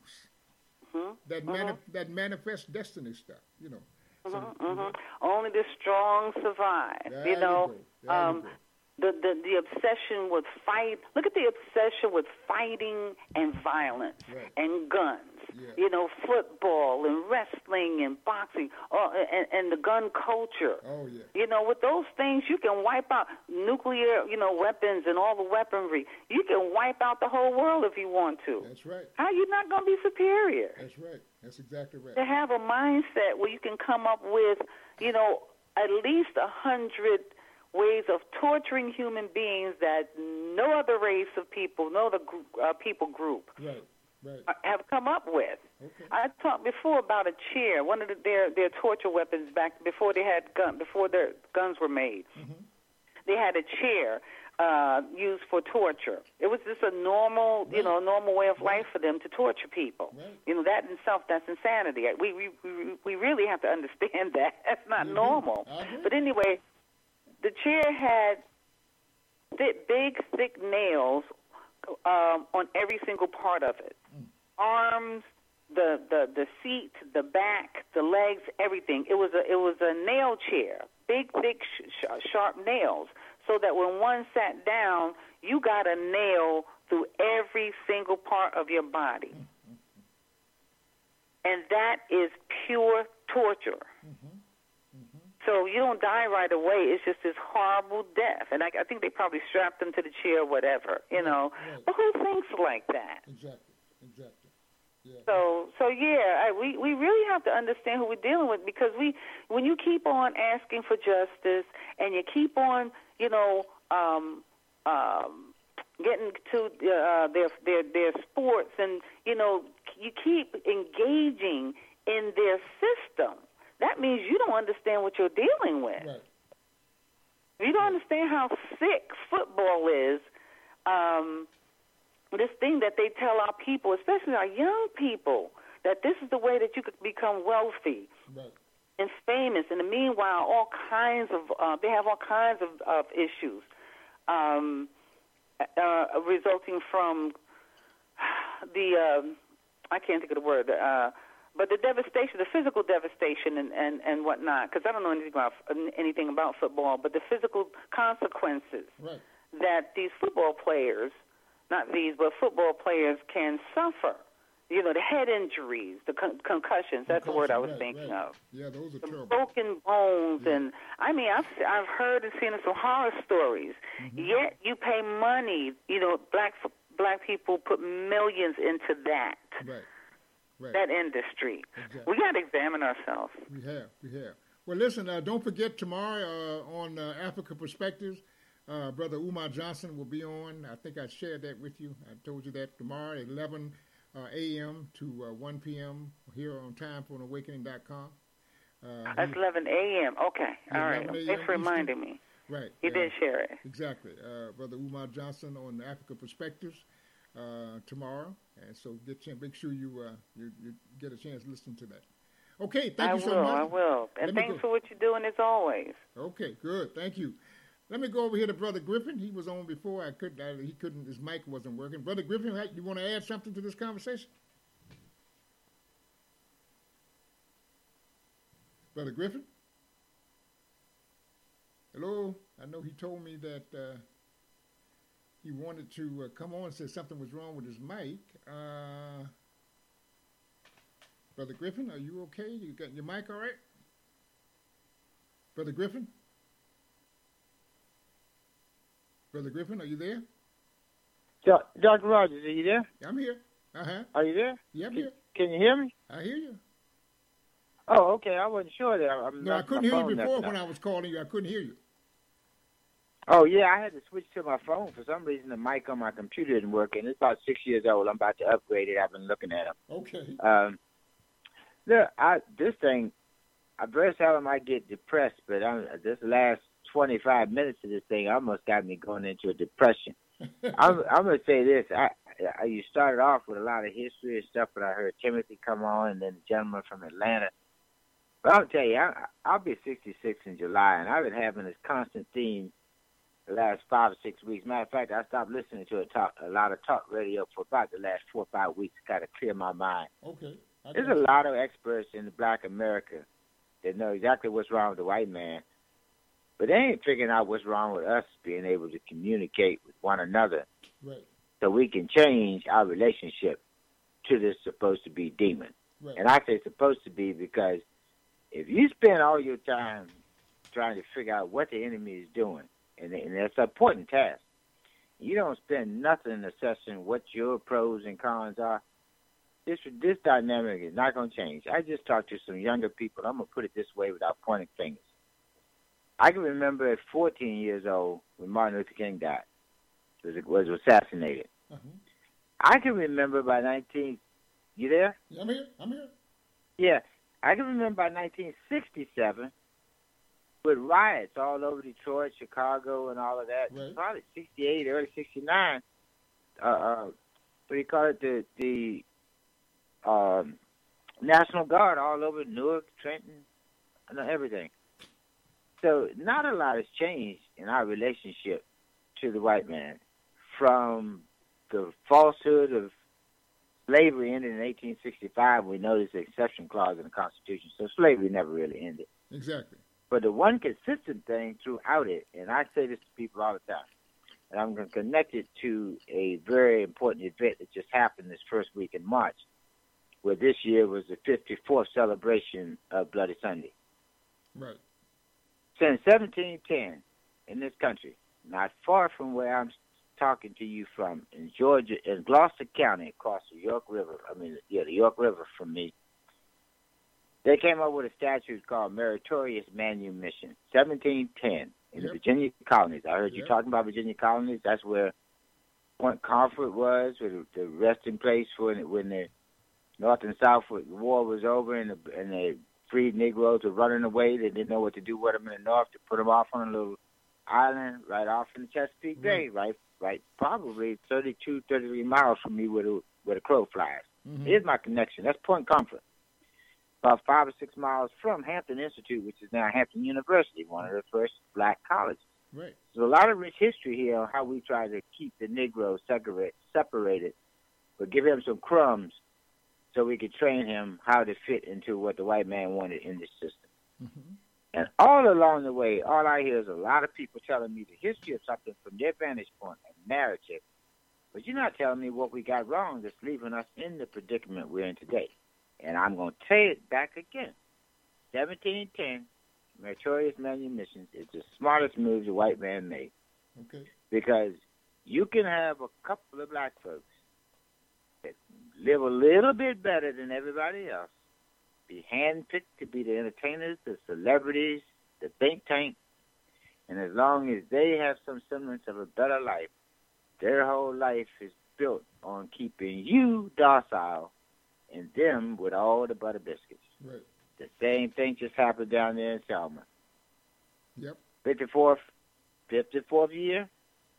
That manifests destiny stuff, you know. Only the strong survive. There you know, go. The obsession with fight. Look at the obsession with fighting and violence and guns. Yeah. You know, football and wrestling and boxing, and the gun culture. Oh yeah. You know, with those things, you can wipe out nuclear, weapons and all the weaponry. You can wipe out the whole world if you want to. That's right. How are you not going to be superior? That's right. That's exactly right. To have a mindset where you can come up with, at least 100 ways of torturing human beings that no other race of people, no other people group have come up with. Okay. I talked before about a chair, one of their torture weapons back before before their guns were made. Mm-hmm. They had a chair used for torture. It was just a normal, normal way of life for them to torture people. Right. That in itself, that's insanity. We really have to understand that. That's not normal. But anyway, the chair had big, thick nails on every single part of it. Arms, the seat, the back, the legs, everything. It was a nail chair, big, thick, sharp nails, so that when one sat down, you got a nail through every single part of your body. And that is pure torture. So you don't die right away. It's just this horrible death. And I think they probably strapped them to the chair or whatever, Right. But who thinks like that? Exactly. Yeah. So yeah, we really have to understand who we're dealing with, because when you keep on asking for justice and you keep on, getting to their sports, and you keep engaging in their system, that means you don't understand what you're dealing with. Right. You don't understand how sick football is. This thing that they tell our people, especially our young people, that this is the way that you could become wealthy and famous. And meanwhile, they have all kinds of issues resulting from I can't think of the word, but the devastation, the physical devastation and whatnot, because I don't know anything about football, but the physical consequences that these football players, but football players can suffer. The head injuries, the concussions. That's the word I was thinking of. Yeah, those are terrible. Broken bones, and I mean, I've heard and seen some horror stories. Yet you pay money. Black people put millions into that. Right. That industry. Exactly. We got to examine ourselves. We have. Well, listen, don't forget tomorrow on Africa Perspectives, Brother Umar Johnson will be on. I think I shared that with you. I told you that tomorrow at 11 a.m. to 1 p.m. here on timeforanawakening.com. That's 11 a.m. Okay. All right. Thanks for reminding me. Right. You did share it. Exactly. Brother Umar Johnson on Africa Perspectives tomorrow. And so make sure you get a chance to listen to that. Okay, thank you so much. I will. And thanks for what you're doing as always. Okay, good. Thank you. Let me go over here to Brother Griffin. He was on before. He couldn't. His mic wasn't working. Brother Griffin, you want to add something to this conversation? Brother Griffin? Hello. I know he told me that he wanted to come on and say something was wrong with his mic. Brother Griffin, are you okay? You got your mic all right? Brother Griffin? Brother Griffin, are you there? Dr. Rogers, are you there? I'm here. Uh-huh. Are you there? Yeah, I'm here. Can you hear me? I hear you. Oh, okay. I wasn't sure that. I couldn't hear you before when I was calling you. I couldn't hear you. Oh, yeah, I had to switch to my phone. For some reason, the mic on my computer didn't work, and it's about 6 years old. I'm about to upgrade it. I've been looking at it. Okay. Look, this thing, I very seldom I get depressed, but this last 25 minutes of this thing almost got me going into a depression. I'm going to say this. You started off with a lot of history and stuff, but I heard Timothy come on and then the gentleman from Atlanta. But I'll tell you, I'll be 66 in July, and I've been having this constant theme the last 5 or 6 weeks. Matter of fact, I stopped listening to a lot of talk radio for about the last 4 or 5 weeks to kind of clear my mind. Okay. There's a lot of experts in Black America that know exactly what's wrong with the white man, but they ain't figuring out what's wrong with us being able to communicate with one another, right, so we can change our relationship to this supposed to be demon. Right. And I say supposed to be because if you spend all your time trying to figure out what the enemy is doing, and that's an important task, you don't spend nothing assessing what your pros and cons are, this dynamic is not going to change. I just talked to some younger people. I'm going to put it this way without pointing fingers. I can remember at 14 years old when Martin Luther King died, was assassinated. Uh-huh. I can remember by you there? Yeah, I'm here. Yeah, I can remember by 1967 with riots all over Detroit, Chicago, and all of that. Right. Probably 68, early 69. What do you call it? The National Guard all over Newark, Trenton, and everything. So not a lot has changed in our relationship to the white man from the falsehood of slavery ended in 1865. We know there's an exception clause in the Constitution, so slavery never really ended. Exactly. But the one consistent thing throughout it, and I say this to people all the time, and I'm going to connect it to a very important event that just happened this first week in March, where this year was the 54th celebration of Bloody Sunday. Right. Since 1710, in this country, not far from where I'm talking to you from, in Georgia, in Gloucester County, across the York River, the York River from me, they came up with a statute called Meritorious Manumission, 1710, in the Virginia colonies. I heard you talking about Virginia colonies. That's where Point Comfort was, where the resting place for when the North and South war was over and the freed Negroes were running away. They didn't know what to do with them in the North, to put them off on a little island right off in the Chesapeake Bay, right, probably 32, 33 miles from me where the crow flies. Mm-hmm. Here's my connection. That's Point Comfort. About 5 or 6 miles from Hampton Institute, which is now Hampton University, one of the first black colleges. Right. So a lot of rich history here on how we try to keep the Negro separated, but give him some crumbs so we could train him how to fit into what the white man wanted in this system. Mm-hmm. And all along the way, all I hear is a lot of people telling me the history of something from their vantage point and narrative. But you're not telling me what we got wrong that's leaving us in the predicament we're in today. And I'm going to say it back again. 1710, Meritorious Manumission is the smartest move the white man made. Okay. Because you can have a couple of black folks that live a little bit better than everybody else, be handpicked to be the entertainers, the celebrities, the think tank, and as long as they have some semblance of a better life, their whole life is built on keeping you docile and them with all the butter biscuits. Right. The same thing just happened down there in Selma. Yep. 54th year.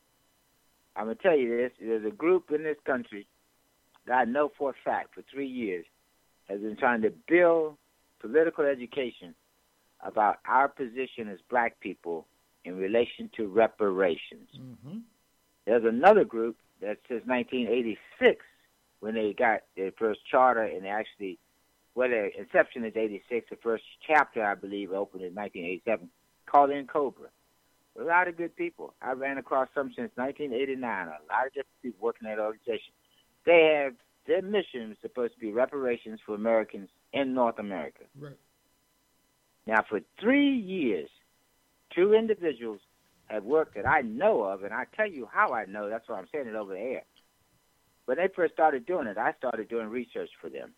I'm going to tell you this. There's a group in this country that I know for a fact for 3 years has been trying to build political education about our position as black people in relation to reparations. Mm-hmm. There's another group that since 1986, when they got their first charter, and actually, their inception is 86, the first chapter, I believe, opened in 1987, called In Cobra. A lot of good people. I ran across some since 1989. A lot of different people working at that organization. Their mission is supposed to be reparations for Americans in North America. Right. Now, for 3 years, 2 individuals have worked that I know of, and I tell you how I know. That's why I'm saying it over the air. When they first started doing it, I started doing research for them.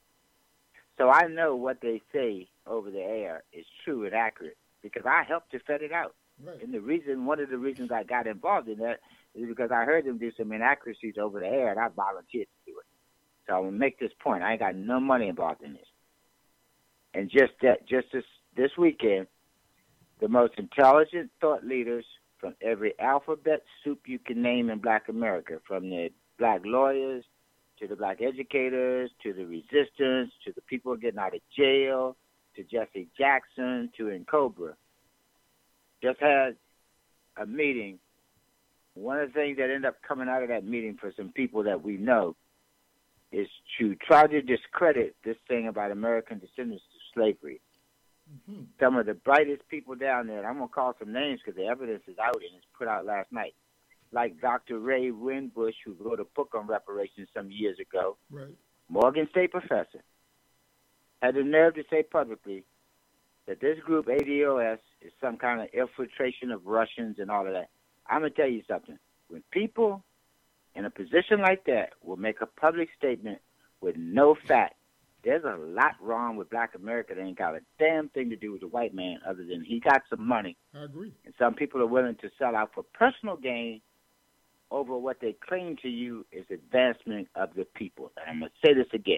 So I know what they say over the air is true and accurate because I helped to vet it out. Right. And one of the reasons I got involved in that is because I heard them do some inaccuracies over the air, and I volunteered to do it. So I'm going to make this point. I ain't got no money involved in this. And just this weekend, the most intelligent thought leaders from every alphabet soup you can name in Black America, from the Black lawyers to the Black educators to the resistance to the people getting out of jail to Jesse Jackson to N'Cobra, just had a meeting. One of the things that ended up coming out of that meeting for some people that we know is to try to discredit this thing about American descendants of slavery. Mm-hmm. Some of the brightest people down there, and I'm going to call some names because the evidence is out and it's put out last night, like Dr. Ray Winbush, who wrote a book on reparations some years ago, right. Morgan State professor, had the nerve to say publicly that this group, ADOS, is some kind of infiltration of Russians and all of that. I'm going to tell you something. When people in a position like that will make a public statement with no fact, there's a lot wrong with Black America that ain't got a damn thing to do with the white man other than he got some money. I agree. And some people are willing to sell out for personal gain over what they claim to you is advancement of the people. And I'm going to say this again.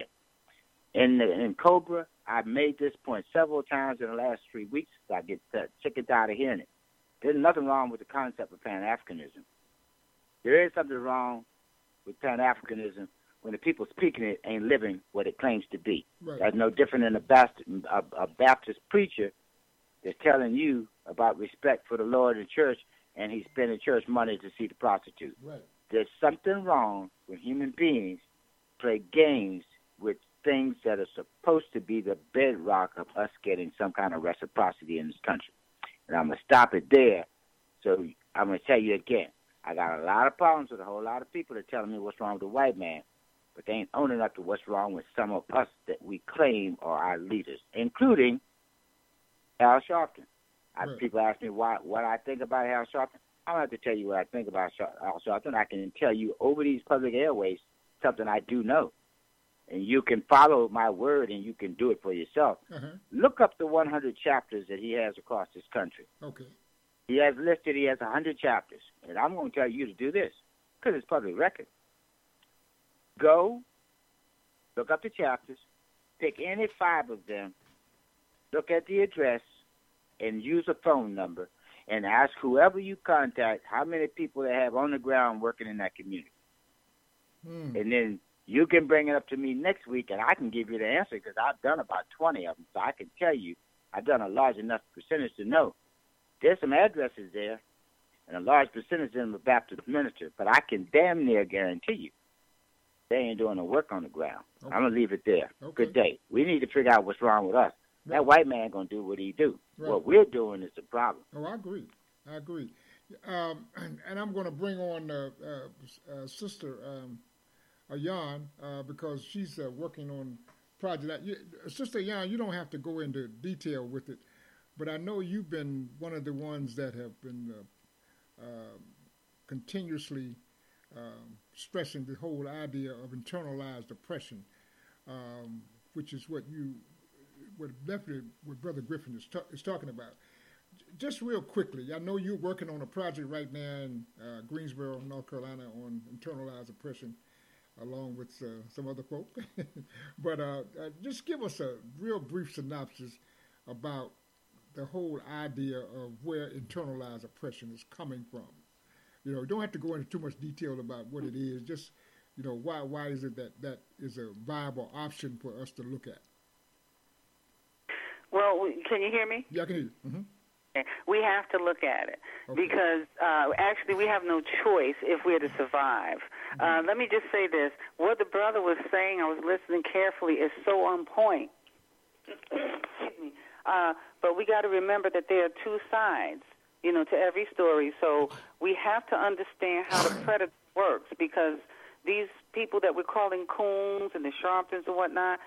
In Cobra, I've made this point several times in the last 3 weeks. I get sick and tired of hearing it. There's nothing wrong with the concept of Pan-Africanism. There is something wrong with Pan-Africanism when the people speaking it ain't living what it claims to be. Right. That's no different than a Baptist preacher that's telling you about respect for the Lord and church, and he's spending church money to see the prostitute. Right. There's something wrong when human beings play games with things that are supposed to be the bedrock of us getting some kind of reciprocity in this country. And I'm going to stop it there. So I'm going to tell you again, I got a lot of problems with a whole lot of people that are telling me what's wrong with the white man, but they ain't owning up to what's wrong with some of us that we claim are our leaders, including Al Sharpton. Right. People ask me what I think about Al Sharpton. I don't have to tell you what I think about Al Sharpton. I can tell you over these public airways something I do know. And you can follow my word and you can do it for yourself. Uh-huh. Look up the 100 chapters that he has across this country. Okay. He has 100 chapters. And I'm going to tell you to do this because it's public record. Go, look up the chapters, pick any 5 of them, look at the address, and use a phone number, and ask whoever you contact how many people they have on the ground working in that community. And then you can bring it up to me next week, and I can give you the answer because I've done about 20 of them. So I can tell you I've done a large enough percentage to know. There's some addresses there, and a large percentage of them are Baptist ministers, but I can damn near guarantee you they ain't doing the work on the ground. Okay. I'm going to leave it there. Okay. Good day. We need to figure out what's wrong with us. Right. That white man going to do what he do. Right. What we're doing is the problem. Oh, I agree. And I'm going to bring on Sister Ayan because she's working on project. Sister Ayan, you don't have to go into detail with it, but I know you've been one of the ones that have been continuously stressing the whole idea of internalized oppression, which is what Brother Griffin is talking about. Just real quickly, I know you're working on a project right now in Greensboro, North Carolina, on internalized oppression, along with some other folk. But just give us a real brief synopsis about the whole idea of where internalized oppression is coming from. You don't have to go into too much detail about what it is. Just, why is it that is a viable option for us to look at? Well, can you hear me? Yeah, I can hear you. Mm-hmm. We have to look at it because actually we have no choice if we're to survive. Let me just say this. What the brother was saying, I was listening carefully, is so on point. Excuse me. But we got to remember that there are two sides to every story. So we have to understand how the predator works, because these people that we're calling coons and the Sharptons and whatnot,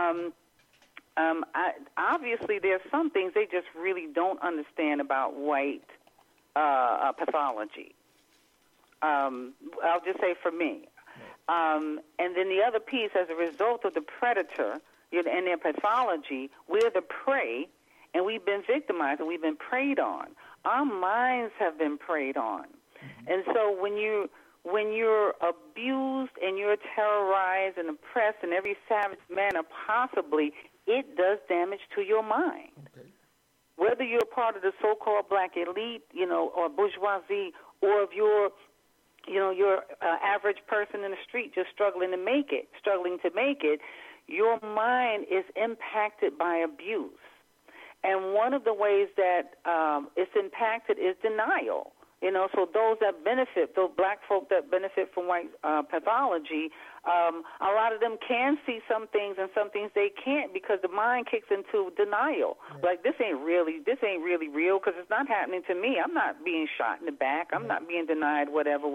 obviously there's some things they just really don't understand about white pathology. I'll just say for me. And then the other piece, as a result of the predator and their pathology, we're the prey, and we've been victimized and we've been preyed on. Our minds have been preyed on. And so when you're abused and you're terrorized and oppressed in every savage manner possibly, it does damage to your mind. Okay. Whether you're part of the so-called black elite, or bourgeoisie, or if you're your average person in the street just struggling to make it, your mind is impacted by abuse. And one of the ways that it's impacted is denial. So those that benefit, those black folk that benefit from white pathology, a lot of them can see some things and some things they can't, because the mind kicks into denial. Right. Like, this ain't really real, because it's not happening to me. I'm not being shot in the back. I'm not being denied whatever,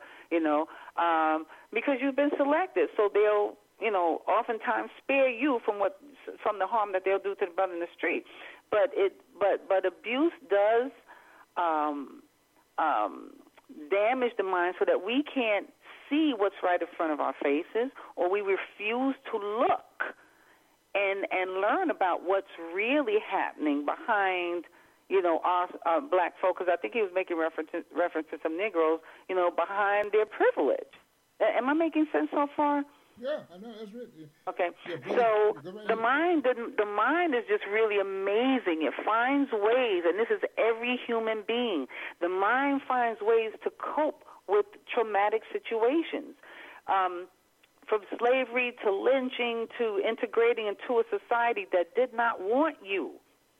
because you've been selected. So they'll, oftentimes spare you from the harm that they'll do to the brother in the street. But abuse does damage the mind so that we can't see what's right in front of our faces, or we refuse to look and learn about what's really happening behind, our black folk. Because I think he was making reference to some Negroes, behind their privilege. Am I making sense so far? Yeah, I know, that's right. Okay, so the mind is just really amazing. It finds ways, and this is every human being. The mind finds ways to cope with traumatic situations, from slavery to lynching to integrating into a society that did not want you,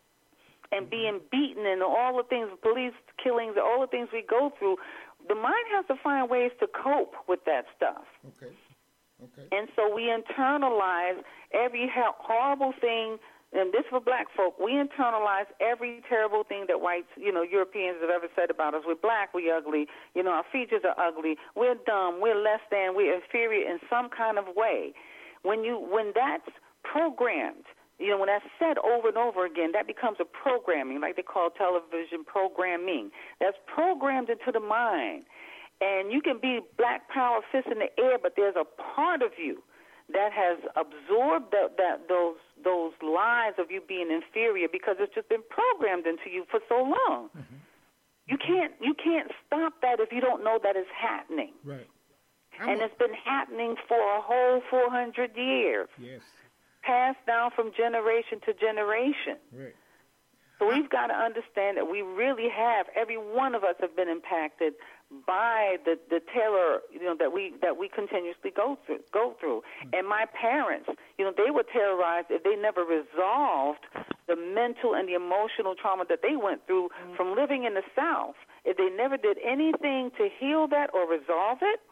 and being beaten and all the things, police killings, all the things we go through. The mind has to find ways to cope with that stuff. Okay. And so we internalize every horrible thing, and this for black folk, we internalize every terrible thing that whites, Europeans have ever said about us. We're black, we're ugly, our features are ugly, we're dumb, we're less than, we're inferior in some kind of way. When that's programmed, when that's said over and over again, that becomes a programming, like they call television programming. That's programmed into the mind. And you can be black power, fist in the air, but there's a part of you that has absorbed those lies of you being inferior, because it's just been programmed into you for so long. Mm-hmm. You can't stop that if you don't know that it's happening. Right. And it's been happening for a whole 400 years. Yes. Passed down from generation to generation. Right. So we've got to understand that we really have, every one of us have been impacted by the terror, that we continuously go through. Mm-hmm. And my parents, they were terrorized if they never resolved the mental and the emotional trauma that they went through from living in the South. If they never did anything to heal that or resolve it,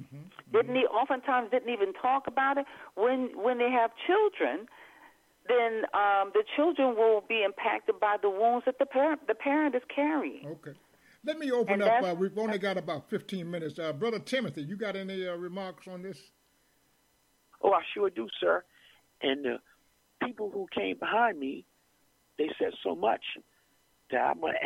oftentimes didn't even talk about it. When they have children, then the children will be impacted by the wounds that the parent is carrying. Okay. Let me open up. We've only got about 15 minutes. Brother Timothy, you got any remarks on this? Oh, I sure do, sir. And the people who came behind me, they said so much that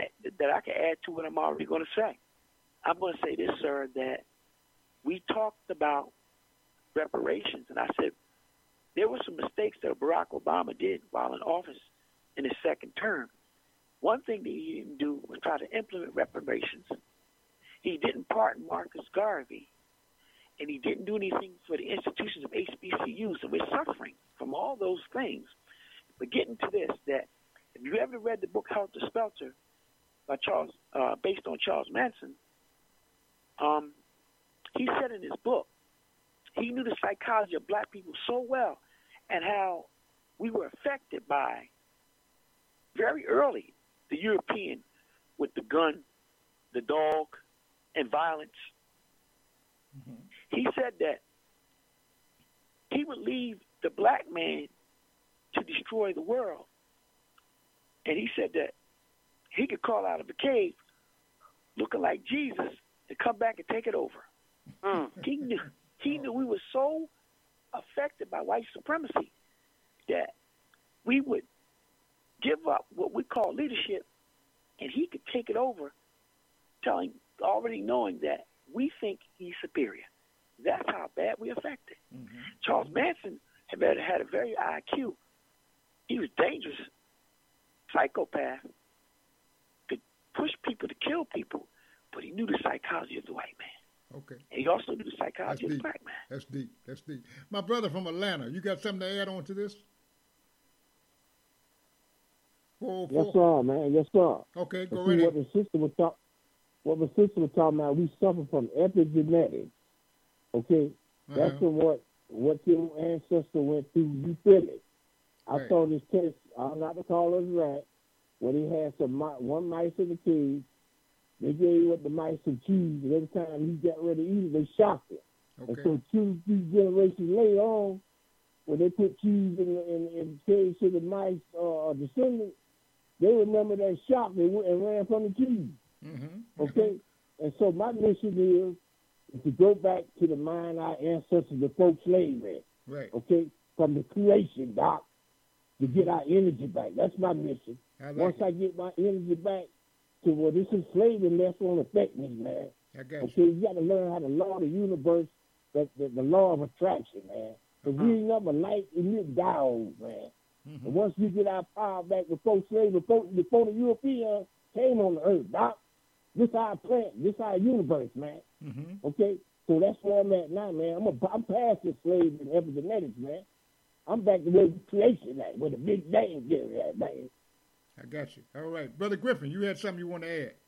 I can add to what I'm already going to say. I'm going to say this, sir, that we talked about reparations, and I said there were some mistakes that Barack Obama did while in office in his second term. One thing that he didn't do was try to implement reparations. He didn't pardon Marcus Garvey, and he didn't do anything for the institutions of HBCUs, and we're suffering from all those things. But getting to this, that if you ever read the book Helter Skelter by based on Charles Manson, he said in his book, he knew the psychology of black people so well and how we were affected by, very early, the European with the gun, the dog, and violence. Mm-hmm. He said that he would leave the black man to destroy the world. And he said that he could crawl out of a cave looking like Jesus to come back and take it over. He knew we were so affected by white supremacy that we would give up what we call leadership, and he could take it over, already knowing that we think he's superior. That's how bad we affected. Charles Manson had a very IQ. He was dangerous, psychopath, could push people to kill people, but he knew the psychology of the white man. Okay. And he also knew the psychology of the black man. That's deep. That's deep. My brother from Atlanta, you got something to add on to this? Yes, sir, man. Yes, sir. Okay, go right ahead. What the sister was talking about, we suffer from epigenetics. Okay? That's from what your ancestor went through. You feel it. I saw this test, I'm not to call us rat, when he had one mice in the cage. They gave what the mice some cheese, and every time he got ready to eat it, they shocked him. And so 2-3 generations later on, when they put cheese in the cage to the mice descendants, they remember that shock and ran from the cheese. Okay? And so my mission is to go back to the mind our ancestors before slavery. Right. Okay? From the creation, Doc, to get our energy back. That's my mission. Once I get my energy back to where this is slavery, and that's won't affect me, man. Okay, you got to learn how to law of the universe, the law of attraction, man. Because we ain't never like emit diodes, man. And once we get our power back before slavery, before the Europeans came on the earth, Doc, this our planet, this our universe, man. Okay, so that's where I'm at now, man. I'm past this slavery and epigenetics, man. I'm back to where the creation at, where the big bang did at, man. I got you. All right. Brother Griffin, you had something you want to add.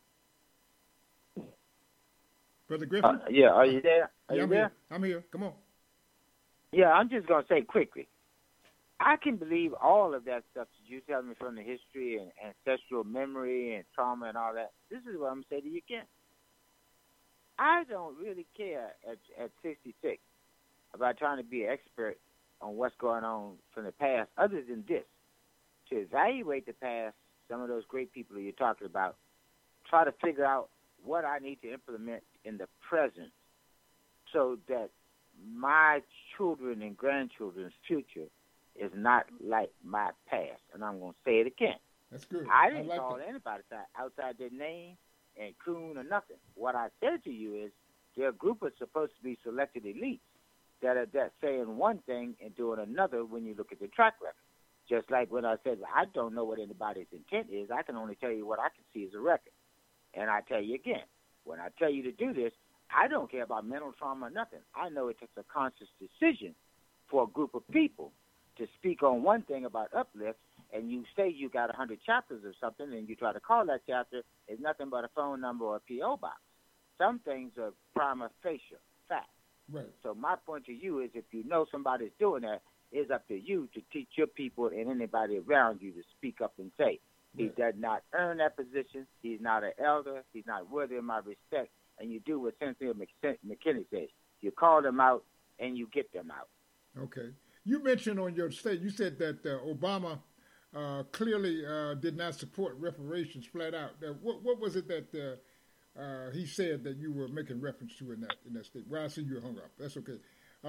Brother Griffin? Yeah, are you there? I'm here. I'm here. Come on. Yeah, I'm just going to say quickly. I can believe all of that stuff that you tell me from the history and ancestral memory and trauma and all that. This is what I'm going to say to you again. I don't really care at 66 about trying to be an expert on what's going on from the past other than this. To evaluate the past, some of those great people that you're talking about, try to figure out what I need to implement in the present so that my children and grandchildren's future is not like my past. And I'm going to say it again. That's good. I didn't call anybody outside their name and coon or nothing. What I said to you is there are group of supposed to be selected elites that are saying one thing and doing another when you look at the track record. Just like when I said, I don't know what anybody's intent is. I can only tell you what I can see as a record. And I tell you again, when I tell you to do this, I don't care about mental trauma or nothing. I know it takes a conscious decision for a group of people to speak on one thing about uplift, and you say you got 100 chapters or something, and you try to call that chapter, it's nothing but a phone number or a P.O. box. Some things are prima facie fact. Right. So my point to you is if you know somebody's doing that, it's up to you to teach your people and anybody around you to speak up and say, he does not earn that position, he's not an elder, he's not worthy of my respect, and you do what Cynthia McKinney says. You call them out and you get them out. Okay. You mentioned on your state, you said that Obama clearly did not support reparations flat out. What was it that he said that you were making reference to in that state? Well, I see you hung up. That's okay.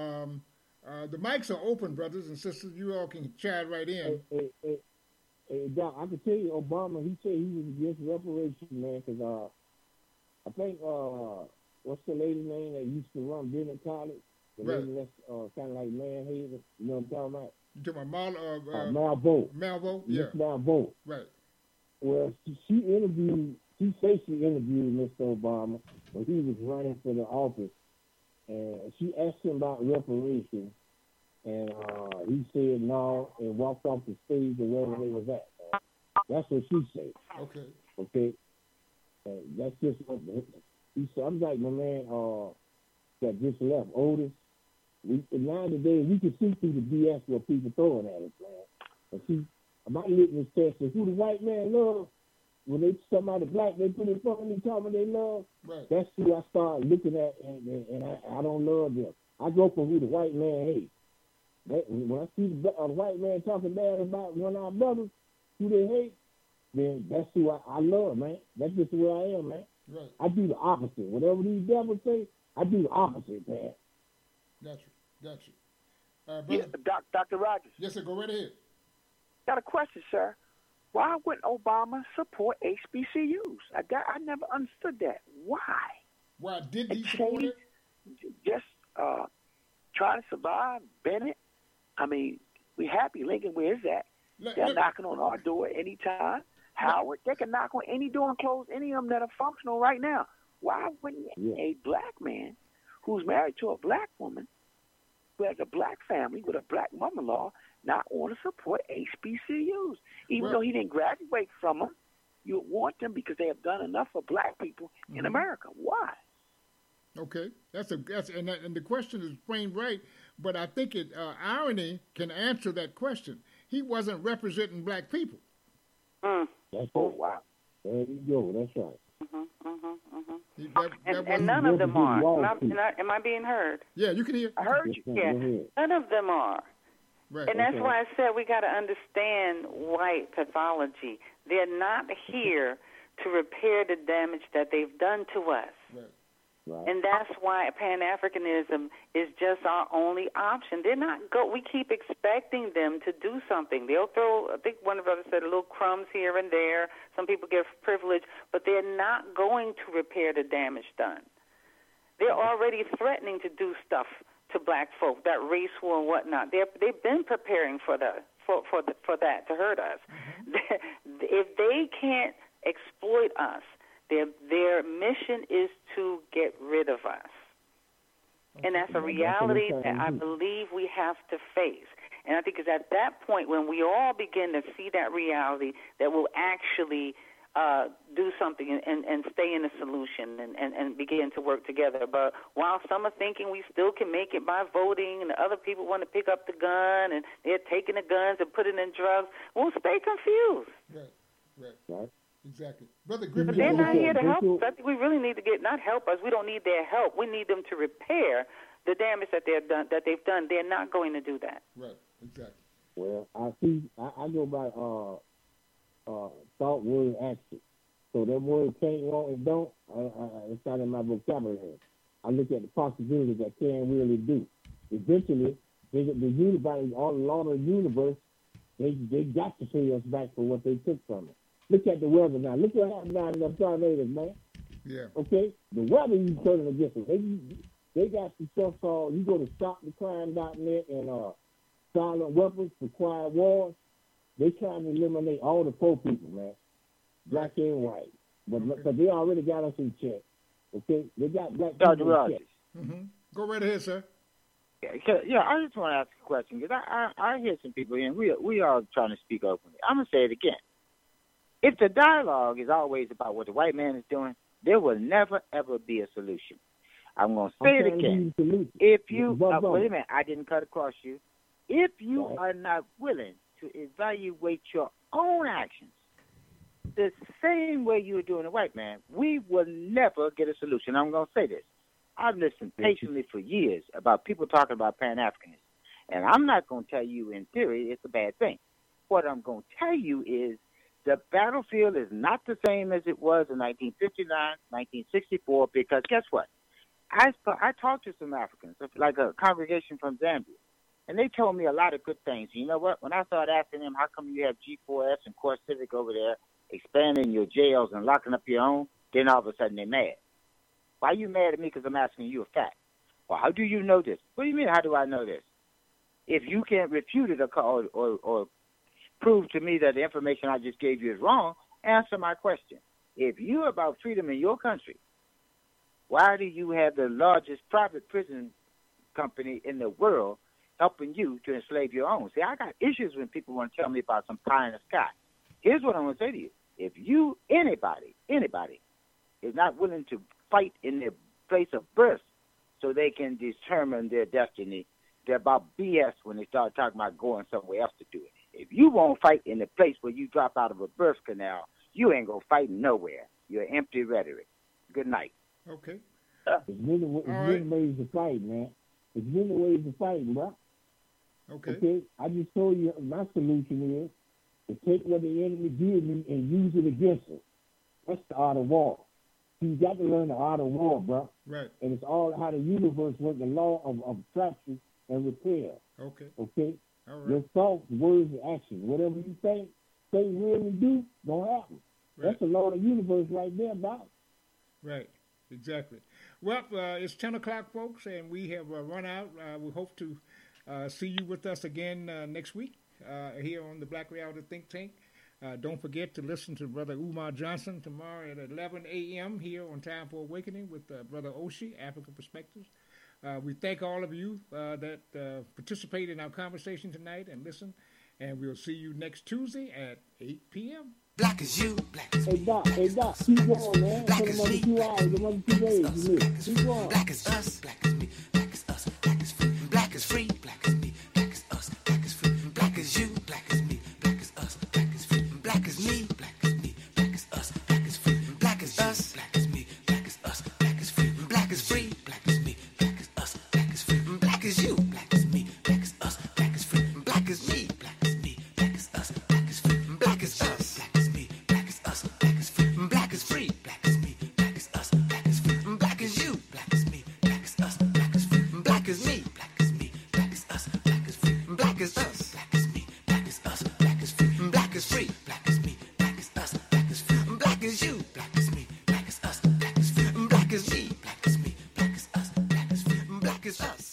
The mics are open, brothers and sisters. You all can chat right in. Hey, Doc, I can tell you, Obama, he said he was against reparations, man, because I think, what's the lady name that used to run Bennett College? The lady that's kind of like man-hater, you know what I'm talking about? You talking about Malvo. Malvo? Yeah. Miss Malvo. Right. Well, she interviewed Mr. Obama when he was running for the office. And she asked him about reparations, and he said no, and walked off the stage or wherever they was at. That's what she said. Okay. Okay. That's just what he said. I'm like my man that just left, Otis. Nowadays, we can see through the BS what people throwing at us, man. And see, my litmus test is who the white man love. When they somebody black, they put in front of me, talking about they love. Right. That's who I start looking at, and I don't love them. I go for who the white man hates. When I see the white man talking bad about one of our brothers, who they hate, then that's who I love, man. That's just who I am, man. Right. I do the opposite. Whatever these devils say, I do the opposite, man. Gotcha. Yeah, Dr. Rogers. Yes, sir. Go right ahead. Got a question, sir. Why wouldn't Obama support HBCUs? I never understood that. Why? Why didn't he support it? Just trying to survive. Bennett. I mean, we happy. Lincoln, where is that? They're knocking on our door anytime. Howard, they can knock on any door and close any of them that are functional right now. Why wouldn't a black man who's married to a black woman, who has a black family with a black mother-in-law, not want to support HBCUs? Even though he didn't graduate from them, you want them because they have done enough for black people in America. Why? Okay, and the question is framed right, but I think irony can answer that question. He wasn't representing black people. That's wow. There you go. That's right. And none of them are. Am I being heard? Yeah, you can hear. I heard you. Yeah, none of them are. Right. And that's why I said we got to understand white pathology. They're not here to repair the damage that they've done to us. Right. Right. And that's why Pan-Africanism is just our only option. They're not we keep expecting them to do something. They'll throw, I think one of us said, a little crumbs here and there. Some people give privilege, but they're not going to repair the damage done. They're already threatening to do stuff to black folk, that race war and whatnot. They've been preparing for that to hurt us. If they can't exploit us, their mission is to get rid of us. And that's a reality that I believe we have to face. And I think it's at that point when we all begin to see that reality that we'll actually do something and stay in the solution and begin to work together. But while some are thinking we still can make it by voting and the other people want to pick up the gun and they're taking the guns and putting in drugs, we'll stay confused. Right. Exactly. Brother Griffin. But they're not here to help us. I think we really need to not help us. We don't need their help. We need them to repair the damage that they've done. They're not going to do that. Right. Exactly. Well, I go by thought, word, action. So that word can't, won't, and don't, it's not in my vocabulary. I look at the possibilities that can really do. Eventually, the universe, all the law of the universe, they got to pay us back for what they took from us. Look at the weather now. Look what happened down in the tornadoes, man. Yeah. Okay? The weather you turning against us. They got some stuff called, you go to stopthecrime.net and Silent Weapons for Quiet Wars. They trying to eliminate all the poor people, man. Black and white. But they already got us in check. Okay? They got black people in check. Mm-hmm. Go right ahead, sir. Yeah, I just want to ask a question because I hear some people here, and we are trying to speak openly. I'm going to say it again. If the dialogue is always about what the white man is doing, there will never, ever be a solution. I'm going to say it again. If you, wait a minute, I didn't cut across you. If you are not willing to evaluate your own actions the same way you are doing the white man, we will never get a solution. I'm going to say this. I've listened patiently for years about people talking about Pan-Africanism, and I'm not going to tell you in theory it's a bad thing. What I'm going to tell you is the battlefield is not the same as it was in 1959, 1964, because guess what? I talked to some Africans, like a congregation from Zambia, and they told me a lot of good things. You know what? When I started asking them, how come you have G4S and Core Civic over there expanding your jails and locking up your own, then all of a sudden they're mad. Why are you mad at me because I'm asking you a fact? Well, how do you know this? What do you mean, how do I know this? If you can't refute it or prove to me that the information I just gave you is wrong, answer my question. If you're about freedom in your country, why do you have the largest private prison company in the world helping you to enslave your own? See, I got issues when people want to tell me about some pie in the sky. Here's what I'm going to say to you. If anybody is not willing to fight in their place of birth so they can determine their destiny, they're about BS when they start talking about going somewhere else to do it. If you won't fight in the place where you drop out of a birth canal, you ain't going to fight nowhere. You're empty rhetoric. Good night. Okay. There's many ways to fight, man. There's many ways to fight, bro. Okay. I just told you my solution is to take what the enemy gives me and use it against him. That's the art of war. You got to learn the art of war, bro. Right. And it's all how the universe works, the law of attraction and repair. Okay. Okay? All right. Your thoughts, words, and actions. Whatever you think, say, will, and do, gonna happen. Right. That's the law of the universe right there, Doc. Right. Exactly. Well, it's 10 o'clock, folks, and we have run out. We hope to see you with us again next week here on the Black Reality Think Tank. Don't forget to listen to Brother Umar Johnson tomorrow at 11 a.m. here on Time for Awakening with Brother Oshie, African Perspectives. We thank all of you that participated in our conversation tonight and listen, and we'll see you next Tuesday at 8 p.m. Black as you, black as me. Hey, Doc, keep going, man. Black as me, 2 hours, another 2 days. Keep going. Black as us, black as me, black as us, black as free, black as free, black as me, black as us, black as free, black as you, black as me, black as us, black as free, black as me, black as me, black as us, black as free, black as us, black as me, black as us, black as free, black as free, black as me, black as us, black as free, black as you, black as me, black as us, black as free, black as me, black as me, black as us, black as free, black as us, black as me, black as us, black as free, black as free, black as me, black as us, black as free, black as you, black as me, black as us, black as free, black as me, black as me, black as us, black as free, black as us, black as me, black as us, black as free, black as free, black as me, black as us, black as free, black as you, black as me, black as us, black as free, black as me, black as me, black as us, black as free, black as us.